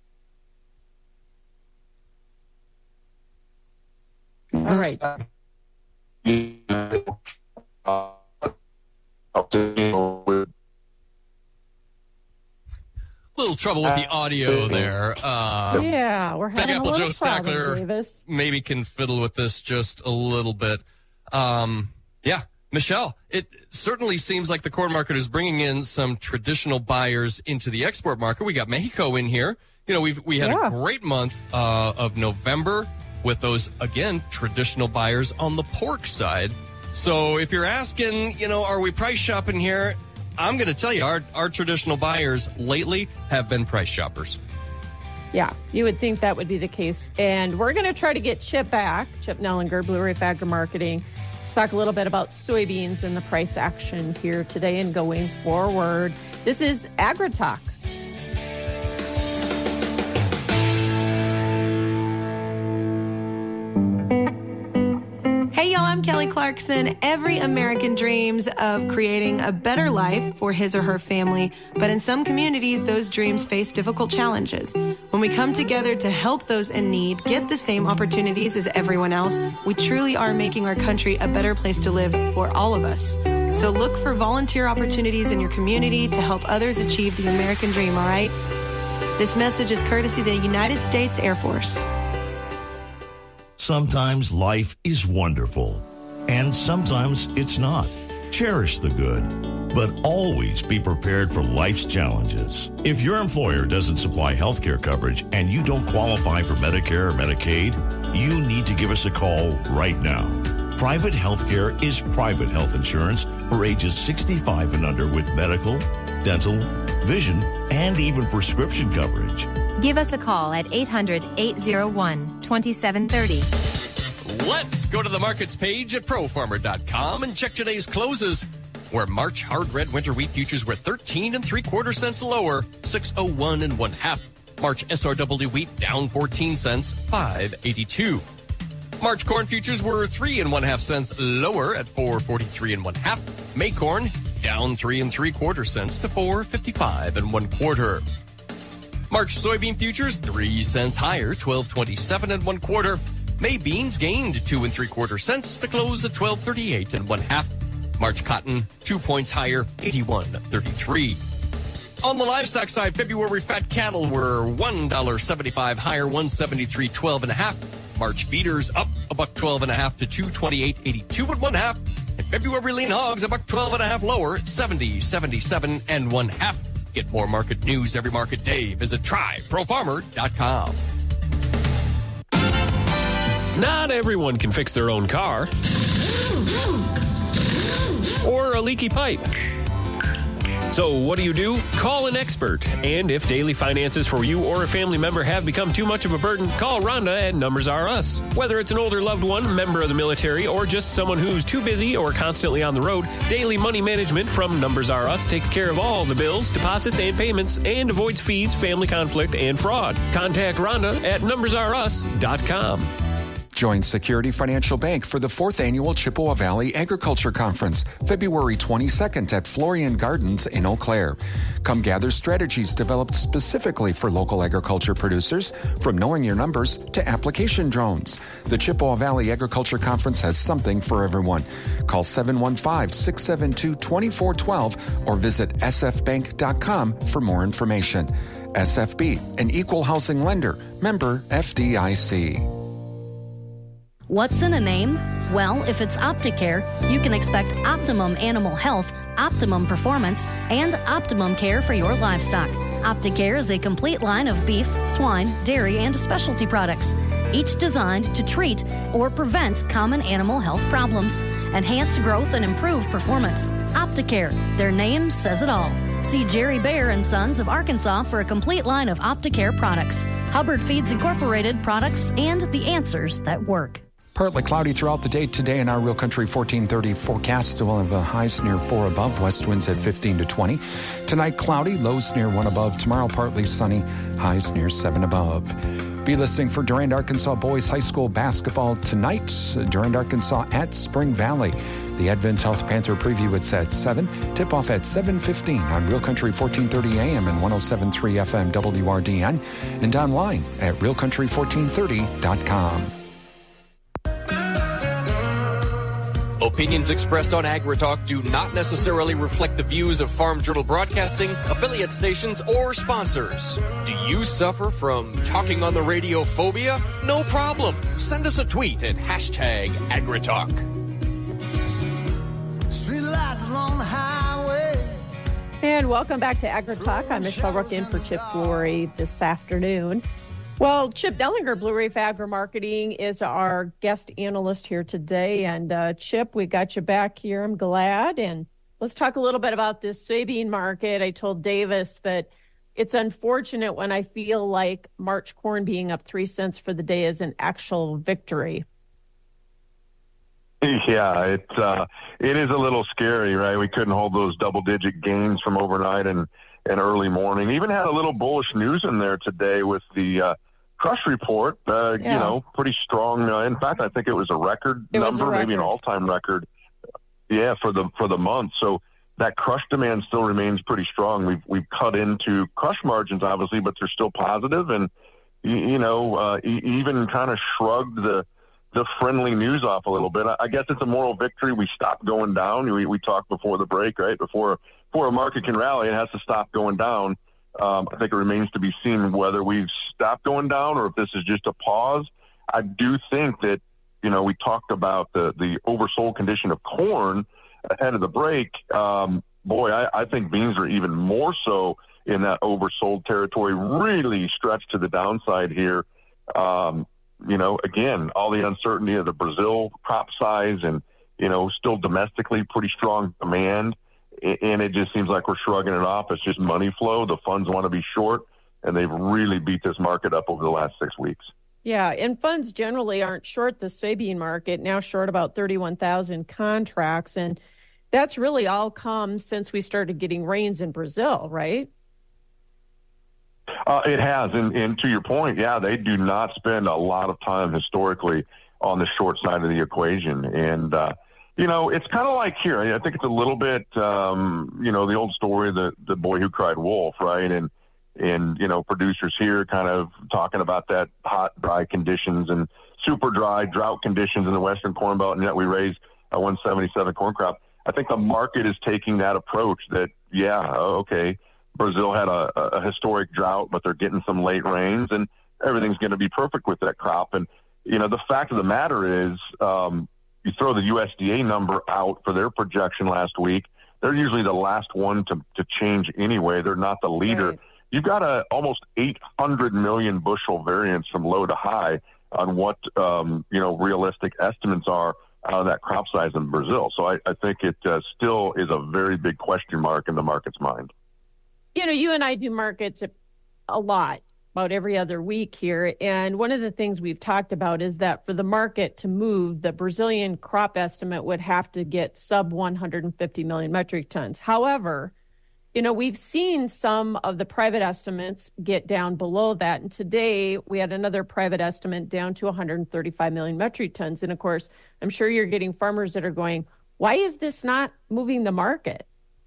[SPEAKER 16] All right.
[SPEAKER 17] Little trouble with the audio there. Uh,
[SPEAKER 16] yeah, we're having
[SPEAKER 17] Big Apple
[SPEAKER 16] a little
[SPEAKER 17] Joe
[SPEAKER 16] problem,
[SPEAKER 17] Stackler
[SPEAKER 16] Davis.
[SPEAKER 17] maybe can fiddle with this just a little bit. Um, yeah, Michelle, it certainly seems like the corn market is bringing in some traditional buyers into the export market. We got Mexico in here. You know, we've we had yeah. a great month uh, of November with those, again, traditional buyers on the pork side. So if you're asking, you know, are we price shopping here? I'm going to tell you, our, our traditional buyers lately have been price shoppers.
[SPEAKER 16] Yeah, you would think that would be the case. And we're going to try to get Chip back, Chip Nellinger, Blue Reef Agri Marketing. Let's talk a little bit about soybeans and the price action here today and going forward. This is AgriTalk.
[SPEAKER 2] Hey, y'all, I'm Kelly Clarkson. Every American dreams of creating a better life for his or her family, but in some communities, those dreams face difficult challenges. When we come together to help those in need get the same opportunities as everyone else, we truly are making our country a better place to live for all of us. So look for volunteer opportunities in your community to help others achieve the American dream, all right? This message is courtesy of the United States Air Force.
[SPEAKER 3] Sometimes life is wonderful, and sometimes it's not. Cherish the good, but always be prepared for life's challenges. If your employer doesn't supply health care coverage and you don't qualify for Medicare or Medicaid, you need to give us a call right now. Private health care is private health insurance for ages sixty-five and under with medical, dental, vision, and even prescription coverage.
[SPEAKER 4] Give us a call at eight hundred, eight oh one, two seven three oh.
[SPEAKER 17] Let's go to the markets page at pro farmer dot com and check today's closes, where March hard red winter wheat futures were thirteen and three quarter cents lower, six oh one and one half. March S R W wheat down fourteen cents, five eighty-two. March corn futures were three and one half cents lower at four forty-three and one half. May corn down three and three quarter cents to four fifty-five and one quarter. March soybean futures three cents higher, twelve twenty-seven and one quarter. May beans gained two and three quarter cents to close at twelve thirty-eight and one half. March cotton two points higher, eighty-one thirty-three. On the livestock side, February fat cattle were one dollar seventy-five higher, one seventy-three twelve and a half. March feeders up a buck twelve and a half to two twenty-eight eighty-two and one half. And February lean hogs a buck twelve and a half lower, seventy seventy-seven and one half. Get more market news every market day. Visit try pro farmer dot com.
[SPEAKER 7] Not everyone can fix their own car or a leaky pipe. So what do you do? Call an expert. And if daily finances for you or a family member have become too much of a burden, call Rhonda at Numbers R Us. Whether it's an older loved one, member of the military, or just someone who's too busy or constantly on the road, Daily Money Management from Numbers R Us takes care of all the bills, deposits, and payments and avoids fees, family conflict, and fraud. Contact Rhonda at numbers r us dot com.
[SPEAKER 5] Join Security Financial Bank for the fourth annual Chippewa Valley Agriculture Conference, February twenty-second at Florian Gardens in Eau Claire. Come gather strategies developed specifically for local agriculture producers, from knowing your numbers to application drones. The Chippewa Valley Agriculture Conference has something for everyone. Call seven one five, six seven two, two four one two or visit s f bank dot com for more information. S F B, an equal housing lender, member F D I C.
[SPEAKER 25] What's in a name? Well, if it's Opticare, you can expect optimum animal health, optimum performance, and optimum care for your livestock. Opticare is a complete line of beef, swine, dairy, and specialty products, each designed to treat or prevent common animal health problems, enhance growth, and improve performance. Opticare, their name says it all. See Jerry Bear and Sons of Arkansas for a complete line of Opticare products, Hubbard Feeds Incorporated products, and the answers that work.
[SPEAKER 5] Partly cloudy throughout the day today in our Real Country fourteen thirty forecast. We'll have a highs near four above, west winds at fifteen to twenty. Tonight, cloudy, lows near one above. Tomorrow, partly sunny, highs near seven above. Be listening for Durand, Arkansas Boys High School basketball tonight. Durand, Arkansas at Spring Valley. The Advent Health Panther preview, it's at seven. Tip-off at seven fifteen on Real Country fourteen thirty A M and one oh seven point three F M W R D N. And online at real country fourteen thirty dot com.
[SPEAKER 17] Opinions expressed on AgriTalk do not necessarily reflect the views of Farm Journal Broadcasting, affiliate stations, or sponsors. Do you suffer from talking on the radio phobia? No problem. Send us a tweet at hashtag AgriTalk.
[SPEAKER 6] streetlights along the highway.
[SPEAKER 16] And welcome back to Agri Talk. I'm Michelle Rook in for Chip Flory this afternoon. Well, Chip Dellinger, Blue Reef Agri-Marketing, is our guest analyst here today. And uh, Chip, we got you back here. I'm glad. And let's talk a little bit about this soybean market. I told Davis that it's unfortunate when I feel like March corn being up three cents for the day is an actual victory.
[SPEAKER 1] Yeah, it's uh, it is a little scary, right? We couldn't hold those double-digit gains from overnight and, and early morning. Even had a little bullish news in there today with the uh, crush report. Uh, yeah. You know, pretty strong. Uh, in fact, I think it was a record
[SPEAKER 16] it
[SPEAKER 1] number,
[SPEAKER 16] a record.
[SPEAKER 1] maybe an all-time record. Yeah, for the for the month. So that crush demand still remains pretty strong. We've we've cut into crush margins, obviously, but they're still positive, and you, you know, uh, e- even kind of shrugged the. the friendly news off a little bit. I guess it's a moral victory. We stopped going down. We, we talked before the break, right? Before, before a market can rally, it has to stop going down. Um, I think it remains to be seen whether we've stopped going down or if this is just a pause. I do think that, you know, we talked about the, the oversold condition of corn ahead of the break. Um, boy, I, I think beans are even more so in that oversold territory, really stretched to the downside here. Um, You know, again, all the uncertainty of the Brazil crop size and, you know, still domestically pretty strong demand. And it just seems like we're shrugging it off. It's just money flow. The funds want to be short, and they've really beat this market up over the last six weeks.
[SPEAKER 16] Yeah, and funds generally aren't short the soybean market, now short about thirty-one thousand contracts. And that's really all come since we started getting rains in Brazil, right?
[SPEAKER 1] Uh, it has, and, and to your point, yeah, they do not spend a lot of time historically on the short side of the equation. And, uh, you know, it's kind of like here, I think it's a little bit, um, you know, the old story, the, the boy who cried wolf, right? And, and, you know, producers here kind of talking about that hot, dry conditions and super dry drought conditions in the Western Corn Belt, and yet we raise a one seventy-seven corn crop. I think the market is taking that approach that, yeah, okay, Brazil had a, a historic drought, but they're getting some late rains, and everything's going to be perfect with that crop. And, you know, the fact of the matter is, um, you throw the U S D A number out for their projection last week, they're usually the last one to, to change anyway. They're not the leader. Right. You've got a almost eight hundred million bushel variance from low to high on what, um, you know, realistic estimates are out of that crop size in Brazil. So I, I think it uh, still is a very big question mark in the market's mind.
[SPEAKER 16] You know, you and I do markets a lot, about every other week here. And one of the things we've talked about is that for the market to move, the Brazilian crop estimate would have to get sub one hundred fifty million metric tons. However, you know, we've seen some of the private estimates get down below that. And today we had another private estimate down to one hundred thirty-five million metric tons. And of course, I'm sure you're getting farmers that are going, why is this not moving the market?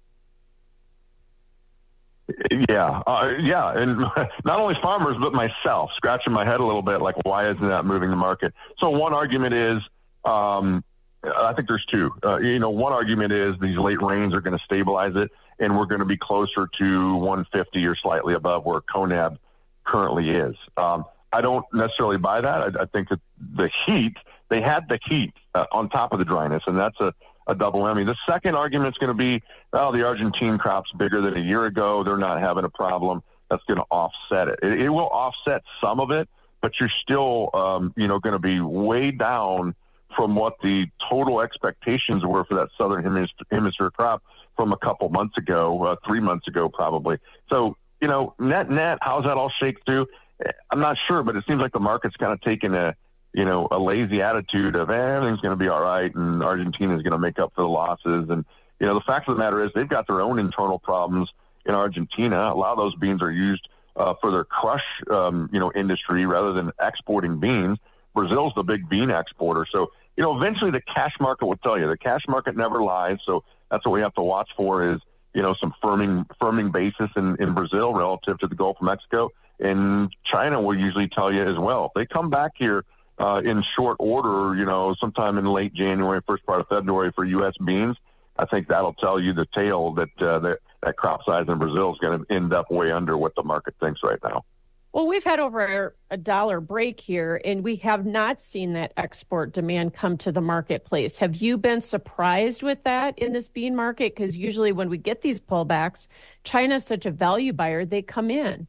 [SPEAKER 1] Yeah, uh, yeah, and not only farmers, but myself, scratching my head a little bit, like, why isn't that moving the market? So one argument is, um, I think there's two. Uh, you know, one argument is these late rains are going to stabilize it, and we're going to be closer to one fifty or slightly above where CONAB currently is. Um, I don't necessarily buy that. I, I think that the heat, they had the heat uh, on top of the dryness, and that's a a double whammy. The second argument is going to be, well, the Argentine crop's bigger than a year ago. They're not having a problem. That's going to offset it. It, it will offset some of it, but you're still, um, you know, going to be way down from what the total expectations were for that southern hemisphere, hemisphere crop from a couple months ago, uh, three months ago probably. So, you know, net net, how's that all shake through? I'm not sure, but it seems like the market's kind of taken a, you know, a lazy attitude of eh, everything's going to be all right and Argentina is going to make up for the losses. And, you know, the fact of the matter is they've got their own internal problems in Argentina. A lot of those beans are used uh, for their crush, um, you know, industry rather than exporting beans. Brazil's the big bean exporter. So, you know, eventually the cash market will tell you. The cash market never lies. So that's what we have to watch for is, you know, some firming firming basis in, in Brazil relative to the Gulf of Mexico. And China will usually tell you as well. If they come back here, Uh, in short order, you know, sometime in late January, first part of February for U S beans, I think that'll tell you the tale that uh, that, that crop size in Brazil is going to end up way under what the market thinks right now.
[SPEAKER 16] Well, we've had over a dollar break here, and we have not seen that export demand come to the marketplace. Have you been surprised with that in this bean market? Because usually when we get these pullbacks, China's such a value buyer, they come in.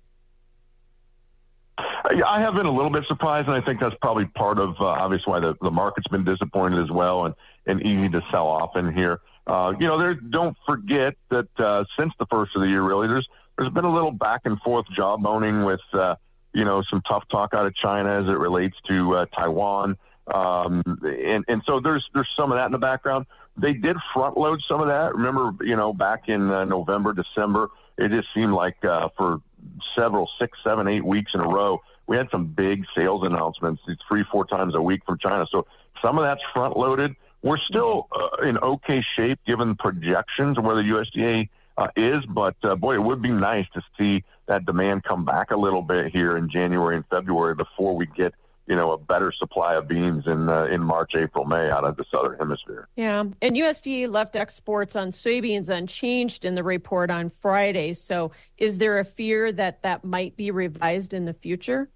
[SPEAKER 1] I have been a little bit surprised, and I think that's probably part of, uh, obviously, why the, the market's been disappointed as well and, and easy to sell off in here. Uh, you know, there, don't forget that uh, since the first of the year, really, there's there's been a little back and forth jawboning with, uh, you know, some tough talk out of China as it relates to uh, Taiwan. Um, and, and so there's there's some of that in the background. They did front load some of that. Remember, you know, back in uh, November, December, it just seemed like uh, for several, six, seven, eight weeks in a row, we had some big sales announcements three, four times a week from China. So some of that's front loaded. We're still uh, in okay shape given projections of where the U S D A uh, is, but uh, boy, it would be nice to see that demand come back a little bit here in January and February before we get, you know, a better supply of beans in uh, in March, April, May out of the southern hemisphere.
[SPEAKER 16] Yeah, and U S D A left exports on soybeans unchanged in the report on Friday. So is there a fear that that might be revised in the future?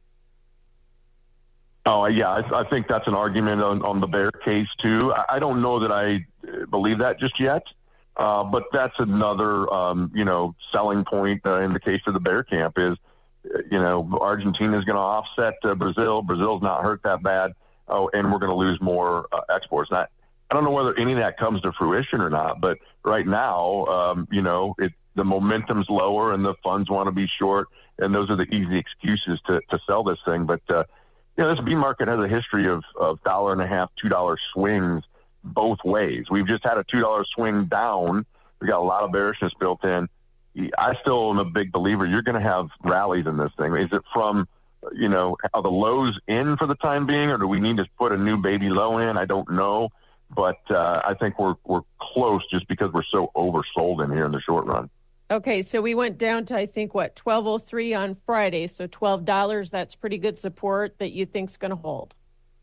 [SPEAKER 1] Oh, yeah, I, I think that's an argument on, on the bear case, too. I, I don't know that I believe that just yet, uh, but that's another, um, you know, selling point uh, in the case of the bear camp is, you know, Argentina is going to offset uh, Brazil. Brazil's not hurt that bad, oh, and we're going to lose more uh, exports. Not, I don't know whether any of that comes to fruition or not, but right now, um, you know, it, the momentum's lower and the funds want to be short, and those are the easy excuses to, to sell this thing. But, uh, you know, this bean market has a history of, of dollar and a half, two dollar swings both ways. We've just had a two dollar swing down. We got a lot of bearishness built in. I still am a big believer you're going to have rallies in this thing. Is it from, you know, are the lows in for the time being, or do we need to put a new baby low in? I don't know. But uh, I think we're we're close just because we're so oversold in here in the short run.
[SPEAKER 16] Okay, so we went down to, I think, what, twelve oh three on Friday, so twelve dollars. That's pretty good support that you think's going to hold.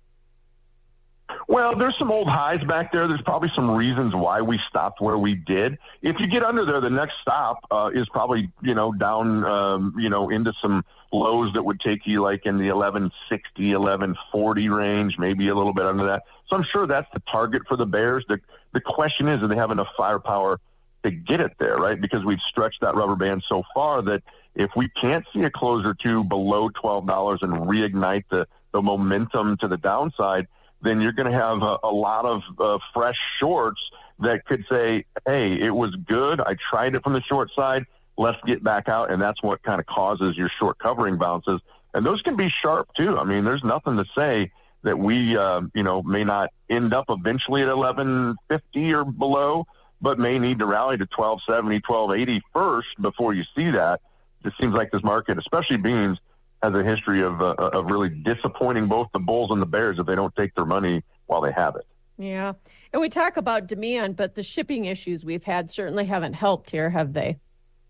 [SPEAKER 1] Well, there's some old highs back there. There's probably some reasons why we stopped where we did. If you get under there, the next stop uh, is probably, you know, down, um, you know, into some lows that would take you like in the eleven sixty, eleven forty range, maybe a little bit under that. So I'm sure that's the target for the bears. The, the question is, do they have enough firepower to get it there, right? Because we've stretched that rubber band so far that if we can't see a close or two below twelve dollars and reignite the, the momentum to the downside, then you're going to have a, a lot of uh, fresh shorts that could say, hey, it was good. I tried it from the short side. Let's get back out. And that's what kind of causes your short covering bounces. And those can be sharp too. I mean, there's nothing to say that we, uh, you know, may not end up eventually at eleven fifty or below, but may need to rally to twelve seventy, twelve eighty first before you see that. It seems like this market, especially beans, has a history of uh, of really disappointing both the bulls and the bears if they don't take their money while they have it.
[SPEAKER 16] Yeah. And we talk about demand, but the shipping issues we've had certainly haven't helped here, have they?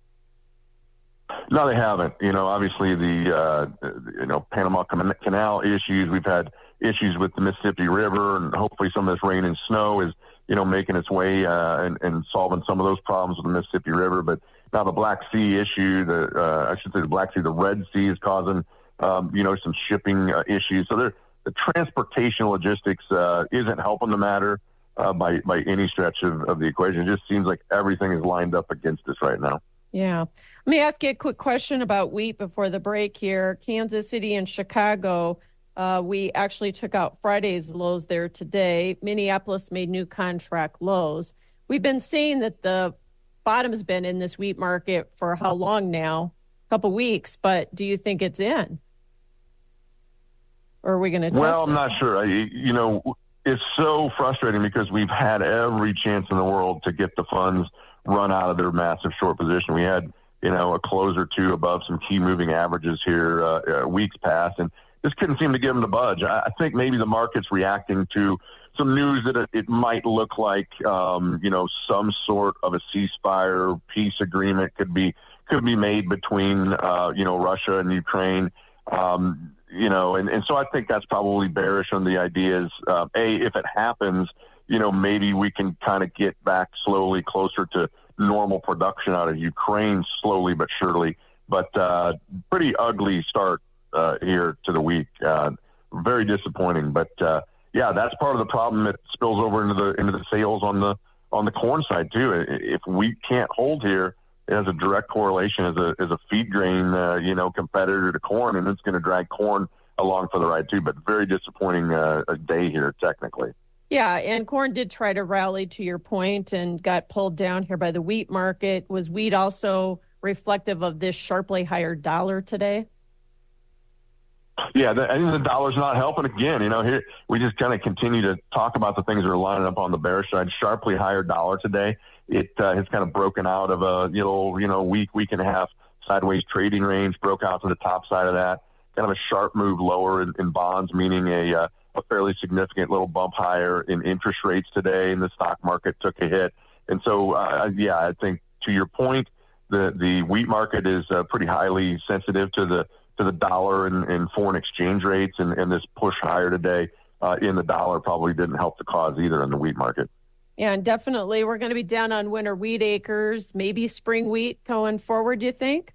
[SPEAKER 1] No, they haven't. You know, obviously the, uh, you know, Panama Canal issues, we've had issues with the Mississippi River, and hopefully some of this rain and snow is, you know, making its way uh, and, and solving some of those problems with the Mississippi River. But now the Black Sea issue, the uh, I should say the Black Sea, the Red Sea is causing, um, you know, some shipping uh, issues. So there, the transportation logistics uh, isn't helping the matter uh, by by any stretch of, of the equation. It just seems like everything is lined up against us right now.
[SPEAKER 16] Yeah. Let me ask you a quick question about wheat before the break here. Kansas City and Chicago, uh, we actually took out Friday's lows there today. Minneapolis made new contract lows. We've been saying that the bottom's been in this wheat market for how long now? A couple weeks, but do you think it's in? Or are we going to test
[SPEAKER 1] Well, I'm
[SPEAKER 16] it?
[SPEAKER 1] not sure. I, you know, it's so frustrating because we've had every chance in the world to get the funds run out of their massive short position. We had, you know, a close or two above some key moving averages here uh, uh, weeks past, and just couldn't seem to get them to budge. I, I think maybe the market's reacting to some news that it, it might look like, um, you know, some sort of a ceasefire peace agreement could be could be made between, uh, you know, Russia and Ukraine. Um, you know, and, and so I think that's probably bearish on the ideas. Uh, a, if it happens, you know, maybe we can kind of get back slowly closer to normal production out of Ukraine slowly but surely. but uh, pretty ugly start uh, here to the week. Uh, very disappointing, but uh, yeah, that's part of the problem that spills over into the into the sales on the on the corn side too. If wheat can't hold here, it has a direct correlation as a as a feed grain, uh, you know, competitor to corn, and it's going to drag corn along for the ride too. But very disappointing uh, a day here technically.
[SPEAKER 16] Yeah, and corn did try to rally to your point and got pulled down here by the wheat market. Was wheat also reflective of this sharply higher dollar today?
[SPEAKER 1] Yeah, the, I think the dollar's not helping again. You know, here we just kind of continue to talk about the things that are lining up on the bearish side. Sharply higher dollar today. It uh, has kind of broken out of a you know you know week week and a half sideways trading range. Broke out to the top side of that. Kind of a sharp move lower in, in bonds, meaning a uh, a fairly significant little bump higher in interest rates today. And the stock market took a hit. And so, uh, yeah, I think to your point, the the wheat market is uh, pretty highly sensitive to the to the dollar and, and foreign exchange rates, and, and this push higher today uh, in the dollar probably didn't help the cause either in the wheat market.
[SPEAKER 16] Yeah, and definitely we're going to be down on winter wheat acres, maybe spring wheat going forward, do you think?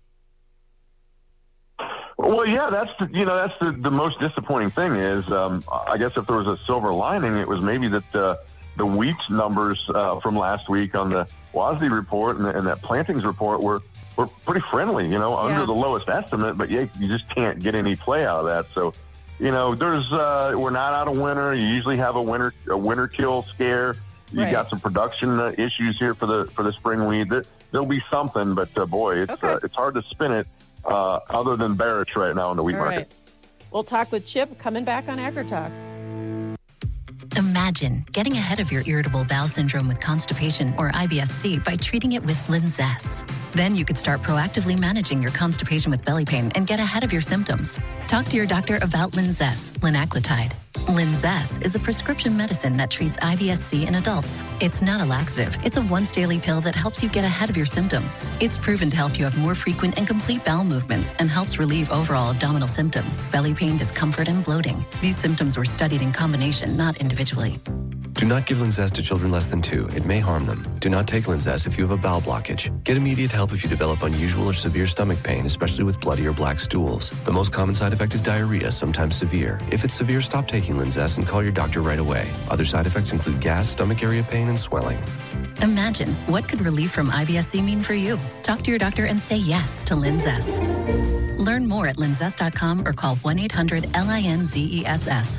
[SPEAKER 1] Well, yeah, that's the, you know that's the, the most disappointing thing is um, I guess if there was a silver lining, it was maybe that uh, the wheat numbers uh, from last week on the WASDE report and, and that plantings report were were pretty friendly, you know, yeah. under the lowest estimate, but yeah, you just can't get any play out of that. So, you know, there's uh, we're not out of winter. You usually have a winter a winter kill scare. You right. got some production uh, issues here for the for the spring wheat. There, there'll be something, but uh, boy, it's okay. uh, it's hard to spin it uh, other than bearish right now in the wheat
[SPEAKER 16] All
[SPEAKER 1] market.
[SPEAKER 16] Right. We'll talk with Chip coming back on AgriTalk.
[SPEAKER 8] Imagine getting ahead of your irritable bowel syndrome with constipation or I B S C by treating it with Linzess. Then you could start proactively managing your constipation with belly pain and get ahead of your symptoms. Talk to your doctor about Linzess, linaclotide. Linzess is a prescription medicine that treats I B S C in adults. It's not a laxative. It's a once-daily pill that helps you get ahead of your symptoms. It's proven to help you have more frequent and complete bowel movements and helps relieve overall abdominal symptoms, belly pain, discomfort, and bloating. These symptoms were studied in combination, not individually.
[SPEAKER 9] Do not give Linzess to children less than two. It may harm them. Do not take Linzess if you have a bowel blockage. Get immediate help if you develop unusual or severe stomach pain, especially with bloody or black stools. The most common side effect is diarrhea, sometimes severe. If it's severe, stop taking Linzess and call your doctor right away. Other side effects include gas, stomach area pain, and swelling.
[SPEAKER 8] Imagine, what could relief from I B S C mean for you? Talk to your doctor and say yes to Linzess. Learn more at linzess dot com or call one eight hundred L I N Z E S S.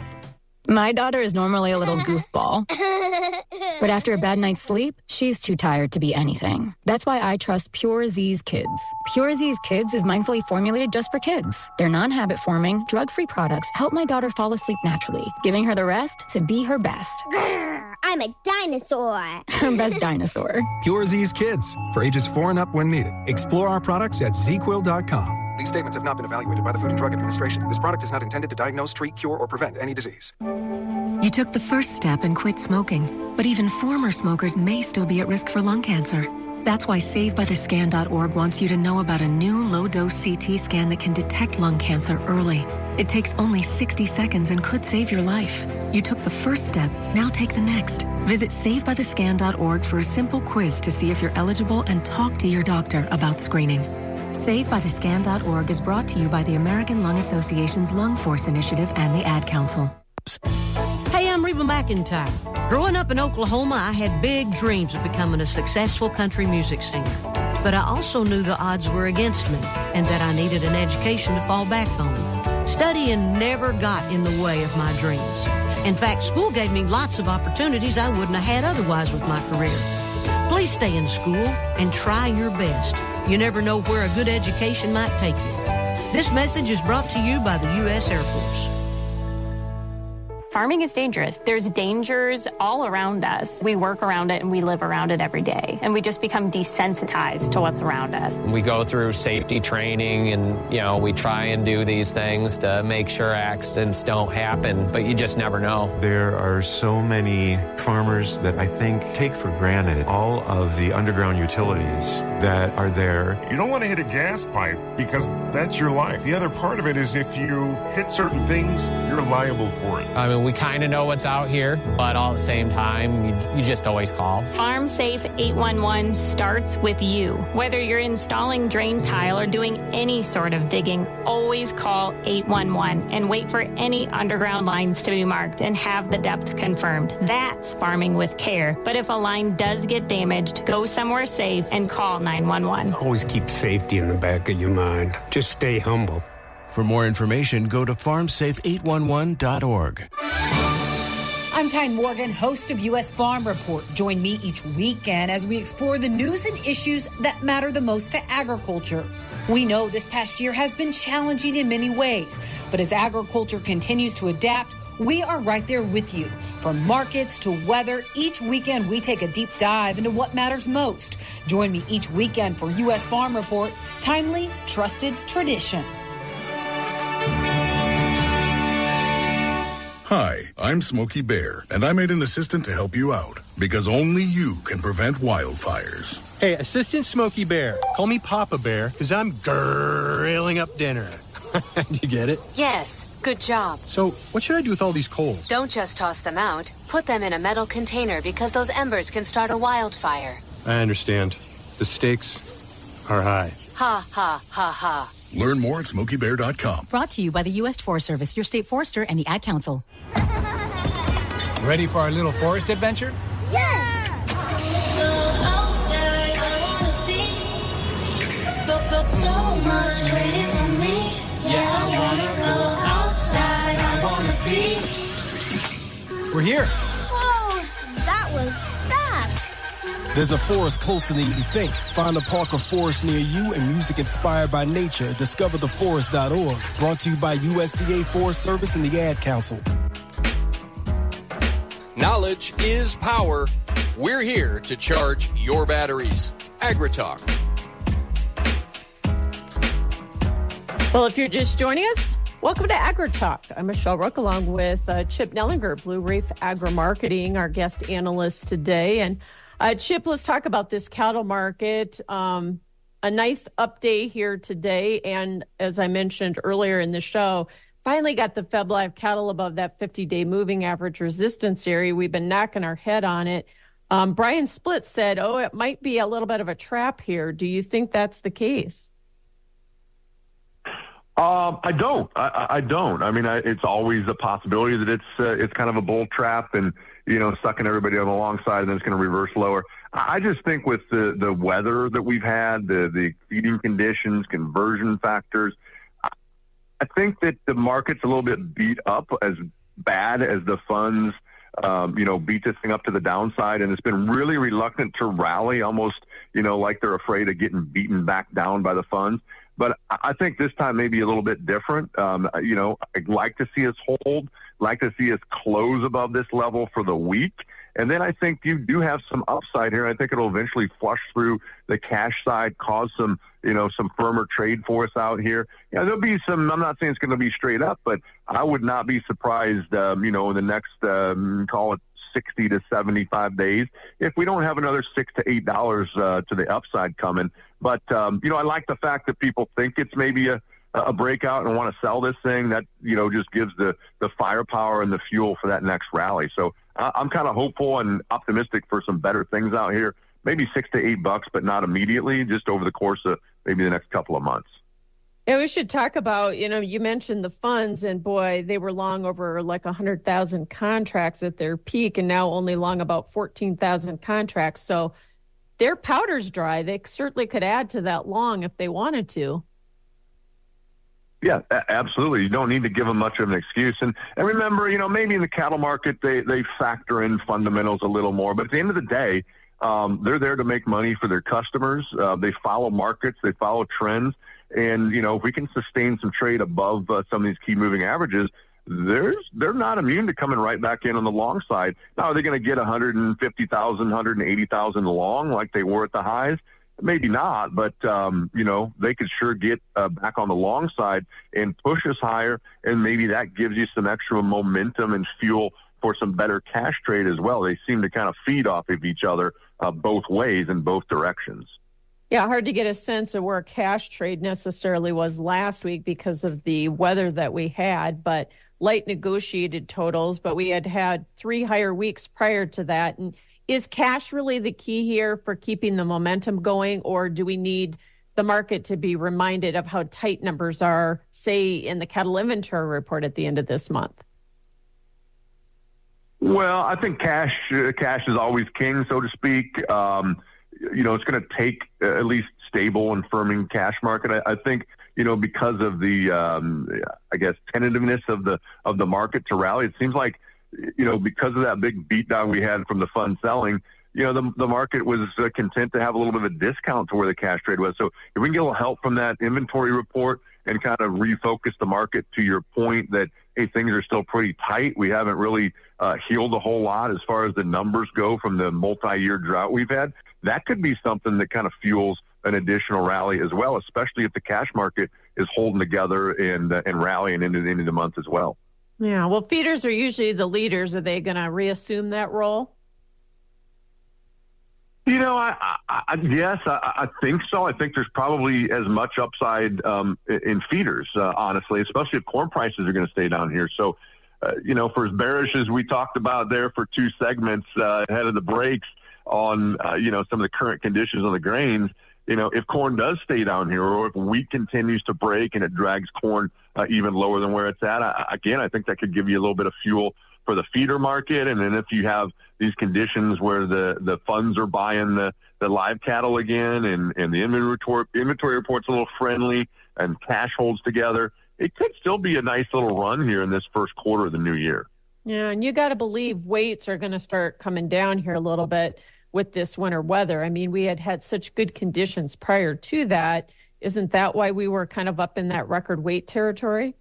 [SPEAKER 10] My daughter is normally a little goofball, but after a bad night's sleep, she's too tired to be anything. That's why I trust Pure Z's Kids. Pure Z's Kids is mindfully formulated just for kids. Their non-habit forming, drug-free products help my daughter fall asleep naturally, giving her the rest to be her best.
[SPEAKER 11] I'm a dinosaur.
[SPEAKER 10] Her best dinosaur.
[SPEAKER 12] Pure Z's Kids, for ages four and up when needed. Explore our products at z quill dot com. These statements have not been evaluated by the Food and Drug Administration. This product is not intended to diagnose, treat, cure, or prevent any disease.
[SPEAKER 26] You took the first step and quit smoking, but even former smokers may still be at risk for lung cancer. That's why save by the scan dot org wants you to know about a new low-dose C T scan that can detect lung cancer early. It takes only sixty seconds and could save your life. You took the first step, now take the next. Visit save by the scan dot org for a simple quiz to see if you're eligible and talk to your doctor about screening. save by the scan dot org is brought to you by the American Lung Association's Lung Force Initiative and the Ad Council.
[SPEAKER 27] Hey, I'm Reba McEntire. Growing up in Oklahoma, I had big dreams of becoming a successful country music singer. But I also knew the odds were against me and that I needed an education to fall back on. Studying never got in the way of my dreams. In fact, school gave me lots of opportunities I wouldn't have had otherwise with my career. Please stay in school and try your best. You never know where a good education might take you. This message is brought to you by the U S Air Force.
[SPEAKER 28] Farming is dangerous. There's dangers all around us. We work around it and we live around it every day. And we just become desensitized to what's around us.
[SPEAKER 29] We go through safety training and, you know, we try and do these things to make sure accidents don't happen, but you just never know.
[SPEAKER 30] There are so many farmers that I think take for granted all of the underground utilities that are there.
[SPEAKER 31] You don't want to hit a gas pipe because that's your life. The other part of it is if you hit certain things, you're liable for it.
[SPEAKER 29] I mean, we kind of know what's out here, but all at the same time, you, you just always call.
[SPEAKER 28] Farm Safe eight one one starts with you. Whether you're installing drain tile or doing any sort of digging, always call eight one one and wait for any underground lines to be marked and have the depth confirmed. That's farming with care. But if a line does get damaged, go somewhere safe and call nine one one.
[SPEAKER 2] Always keep safety in the back of your mind. Just stay humble.
[SPEAKER 13] For more information, go to farm safe eight one one dot org.
[SPEAKER 14] I'm Tyne Morgan, host of U S Farm Report. Join me each weekend as we explore the news and issues that matter the most to agriculture. We know this past year has been challenging in many ways, but as agriculture continues to adapt, we are right there with you. From markets to weather, each weekend we take a deep dive into what matters most. Join me each weekend for U S Farm Report, timely, trusted tradition.
[SPEAKER 15] Hi, I'm Smokey Bear, and I made an assistant to help you out, because only you can prevent wildfires.
[SPEAKER 2] Hey, Assistant Smokey Bear. Call me Papa Bear, because I'm grilling up dinner. Do you get it?
[SPEAKER 18] Yes, good job.
[SPEAKER 2] So, what should I do with all these coals?
[SPEAKER 18] Don't just toss them out. Put them in a metal container, because those embers can start a wildfire.
[SPEAKER 2] I understand. The stakes are high.
[SPEAKER 18] Ha, ha, ha, ha.
[SPEAKER 15] Learn more at smokey bear dot com.
[SPEAKER 19] Brought to you by the U S Forest Service, your state forester, and the Ad Council.
[SPEAKER 20] Ready for our little forest adventure?
[SPEAKER 11] Yes!
[SPEAKER 21] Go outside, I wanna be. But, but so much waiting for me. Yeah, I wanna go outside, I wanna be.
[SPEAKER 20] We're here.
[SPEAKER 11] Whoa, that was fast.
[SPEAKER 20] There's a forest closer than you think. Find a park or forest near you and music inspired by nature. Discover the forest dot org. Brought to you by U S D A Forest Service and the Ad Council.
[SPEAKER 17] Knowledge is power. We're here to charge your batteries. AgriTalk.
[SPEAKER 16] Well, if you're just joining us, welcome to AgriTalk. I'm Michelle Rook along with uh, Chip Nellinger, Blue Reef Agri-Marketing, our guest analyst today. And uh, Chip, let's talk about this cattle market. Um, a nice update here today. And as I mentioned earlier in the show, finally got the Fed Live cattle above that fifty-day moving average resistance area. We've been knocking our head on it. Um, Brian Splitt said, oh, it might be a little bit of a trap here. Do you think that's the case?
[SPEAKER 1] Um, I don't. I, I don't. I mean, I, it's always a possibility that it's uh, it's kind of a bull trap and, you know, sucking everybody on the long side and then it's going to reverse lower. I just think with the, the weather that we've had, the, the feeding conditions, conversion factors, I think that the market's a little bit beat up, as bad as the funds, um, you know, beat this thing up to the downside. And it's been really reluctant to rally, almost, you know, like they're afraid of getting beaten back down by the funds. But I think this time may be a little bit different. Um, you know, I'd like to see us hold, like to see us close above this level for the week. And then I think you do have some upside here. I think it'll eventually flush through the cash side, cause some, you know, some firmer trade for us out here. Yeah, there'll be some, I'm not saying it's going to be straight up, but I would not be surprised, um, you know, in the next, um, call it sixty to seventy-five days, if we don't have another six to eight dollars uh, to the upside coming. But, um, you know, I like the fact that people think it's maybe a, a breakout and want to sell this thing. That, you know, just gives the, the firepower and the fuel for that next rally. So uh, I'm kind of hopeful and optimistic for some better things out here. Maybe six to eight bucks, but not immediately, just over the course of maybe the next couple of months.
[SPEAKER 16] Yeah, we should talk about, you know, you mentioned the funds, and boy, they were long over like one hundred thousand contracts at their peak, and now only long about fourteen thousand contracts. So their powder's dry. They certainly could add to that long if they wanted to.
[SPEAKER 1] Yeah, absolutely. You don't need to give them much of an excuse. And and remember, you know, maybe in the cattle market, they, they factor in fundamentals a little more. But at the end of the day, um, they're there to make money for their customers. Uh, they follow markets. They follow trends. And, you know, if we can sustain some trade above uh, some of these key moving averages, there's they're not immune to coming right back in on the long side. Now, are they going to get one hundred fifty thousand, one hundred eighty thousand long like they were at the highs? Maybe not, but, um, you know, they could sure get uh, back on the long side and push us higher, and maybe that gives you some extra momentum and fuel for some better cash trade as well. They seem to kind of feed off of each other uh, both ways in both directions.
[SPEAKER 16] Yeah, hard to get a sense of where cash trade necessarily was last week because of the weather that we had, but light negotiated totals, but we had had three higher weeks prior to that. And is cash really the key here for keeping the momentum going, or do we need the market to be reminded of how tight numbers are, say, in the cattle inventory report at the end of this month?
[SPEAKER 3] Well, I think cash uh, cash is always king, so to speak. Um, you know, it's going to take uh, at least stable and firming cash market. I, I think, you know, because of the, um, I guess, tentativeness of the of the market to rally, it seems like, you know, because of that big beatdown we had from the fund selling, you know, the, the market was uh, content to have a little bit of a discount to where the cash trade was. So if we can get a little help from that inventory report and kind of refocus the market to your point that, hey, things are still pretty tight. We haven't really uh, healed a whole lot as far as the numbers go from the multi-year drought we've had. That could be something that kind of fuels an additional rally as well, especially if the cash market is holding together and uh, and rallying into the end of the month as well.
[SPEAKER 16] Yeah, well, feeders are usually the leaders. Are they going to reassume that role?
[SPEAKER 3] You know, I, I, I yes, I, I think so. I think there's probably as much upside um, in feeders, uh, honestly, especially if corn prices are going to stay down here. So, uh, you know, for as bearish as we talked about there for two segments uh, ahead of the breaks on, uh, you know, some of the current conditions on the grains, you know, if corn does stay down here or if wheat continues to break and it drags corn uh, even lower than where it's at, I, again, I think that could give you a little bit of fuel for the feeder market. And then if you have these conditions where the, the funds are buying the, the live cattle again and, and the inventory, inventory report's a little friendly and cash holds together, it could still be a nice little run here in this first quarter of the new year.
[SPEAKER 16] Yeah, and you got to believe weights are going to start coming down here a little bit with this winter weather. I mean, we had had such good conditions prior to that. Isn't that why we were kind of up in that record weight territory?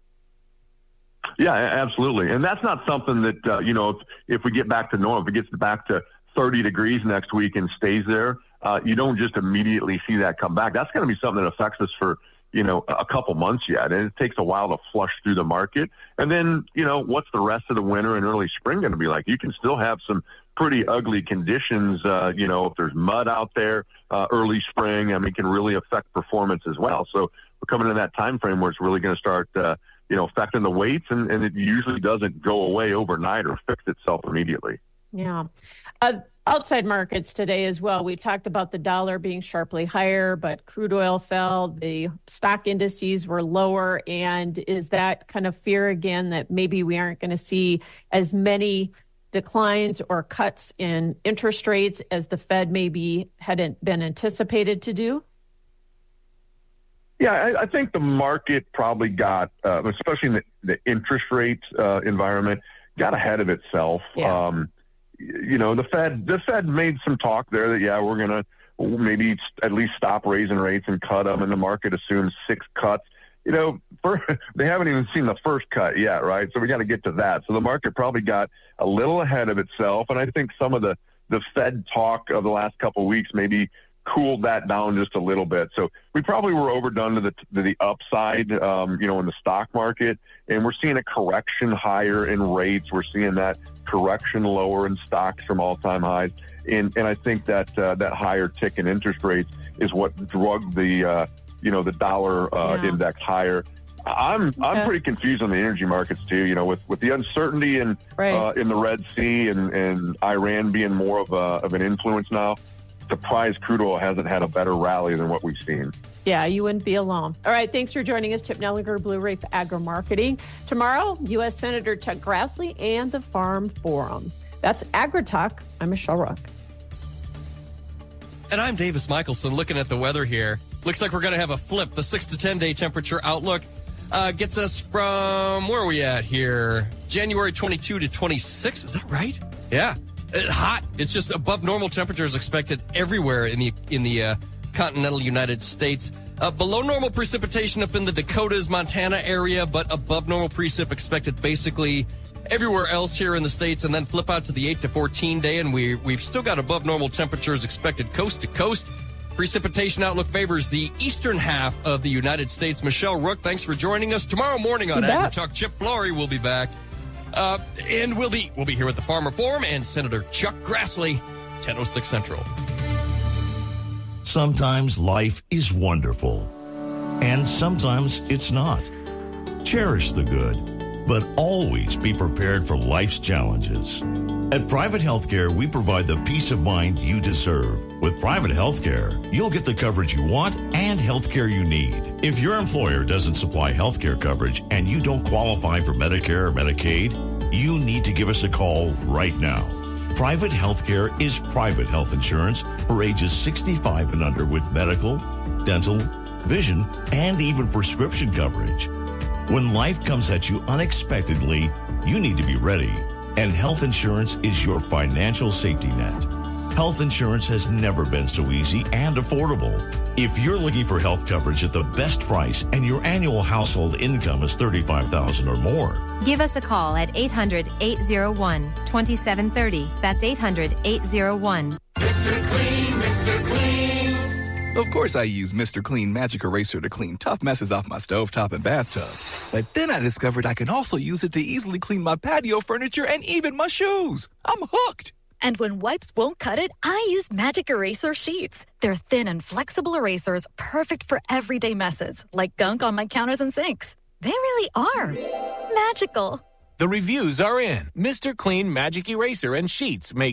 [SPEAKER 3] Yeah, absolutely. And that's not something that, uh, you know, if, if we get back to normal, if it gets back to thirty degrees next week and stays there, uh, you don't just immediately see that come back. That's going to be something that affects us for, you know, a couple months yet. And it takes a while to flush through the market. And then, you know, what's the rest of the winter and early spring going to be like? You can still have some pretty ugly conditions. Uh, you know, if there's mud out there, uh, early spring, I mean, it can really affect performance as well. So we're coming in that time frame where it's really going to start, uh, you know, affecting the weights, and, and it usually doesn't go away overnight or fix itself immediately.
[SPEAKER 16] Yeah. Uh, outside markets today as well. We talked about the dollar being sharply higher, but crude oil fell. The stock indices were lower. And is that kind of fear again that maybe we aren't going to see as many declines or cuts in interest rates as the Fed maybe hadn't been anticipated to do?
[SPEAKER 3] Yeah, I, I think the market probably got, uh, especially in the, the interest rate uh, environment, got ahead of itself.
[SPEAKER 16] Yeah.
[SPEAKER 3] Um, you know, the Fed, the Fed made some talk there that, yeah, we're going to maybe at least stop raising rates and cut them, and the market assumes six cuts. You know, for, they haven't even seen the first cut yet, right? So we got to get to that. So the market probably got a little ahead of itself, and I think some of the, the Fed talk of the last couple of weeks maybe cooled that down just a little bit. So we probably were overdone to the to the upside, um, you know, in the stock market, and we're seeing a correction higher in rates. We're seeing that correction lower in stocks from all-time highs, and and I think that uh, that higher tick in interest rates is what drug the uh, you know the dollar uh, yeah. index higher. I'm okay. I'm pretty confused on the energy markets too. You know, with, with the uncertainty in right. uh, in the Red Sea and, and Iran being more of a, of an influence now. Surprised crude oil hasn't had a better rally than what we've seen.
[SPEAKER 16] Yeah, you wouldn't be alone. All right, thanks for joining us, Chip Nellinger, Blue Reef Agri-Marketing. Tomorrow, U S Senator Chuck Grassley and the Farm Forum. That's AgriTalk. I'm Michelle Rook.
[SPEAKER 17] And I'm Davis Michelson. Looking at the weather here, looks like we're going to have a flip. The six to ten day temperature outlook uh, gets us from, where are we at here? January twenty-two to twenty-six. Is that right? Yeah. It's hot. It's just above normal temperatures expected everywhere in the in the uh, continental United States. Uh, below normal precipitation up in the Dakotas, Montana area, but above normal precip expected basically everywhere else here in the States. And then flip out to the eight to fourteen day, and we, we've still got above normal temperatures expected coast to coast. Precipitation outlook favors the eastern half of the United States. Michelle Rook, thanks for joining us. Tomorrow morning on AgriTalk, Chip Flory will be back. Uh, and we'll be we'll be here with the Farmer Forum and Senator Chuck Grassley, ten oh six Central.
[SPEAKER 4] Sometimes life is wonderful, and sometimes it's not. Cherish the good. but always be prepared for life's challenges. At Private Healthcare, we provide the peace of mind you deserve. With Private Healthcare, you'll get the coverage you want and healthcare you need. If your employer doesn't supply healthcare coverage and you don't qualify for Medicare or Medicaid, you need to give us a call right now. Private Healthcare is private health insurance for ages sixty-five and under with medical, dental, vision, and even prescription coverage. When life comes at you unexpectedly, you need to be ready. And health insurance is your financial safety net. Health insurance has never been so easy and affordable. If you're looking for health coverage at the best price and your annual household income is thirty-five thousand dollars or more,
[SPEAKER 5] give us a call at eight hundred, eight oh one, two seven three oh. That's eight hundred, eight oh one.
[SPEAKER 6] Mister Clean, Mister Clean.
[SPEAKER 7] Of course I use Mister Clean Magic Eraser to clean tough messes off my stovetop and bathtub. But then I discovered I can also use it to easily clean my patio furniture and even my shoes. I'm hooked.
[SPEAKER 8] And when wipes won't cut it, I use Magic Eraser Sheets. They're thin and flexible erasers, perfect for everyday messes, like gunk on my counters and sinks. They really are magical.
[SPEAKER 9] The reviews are in. Mister Clean Magic Eraser and Sheets make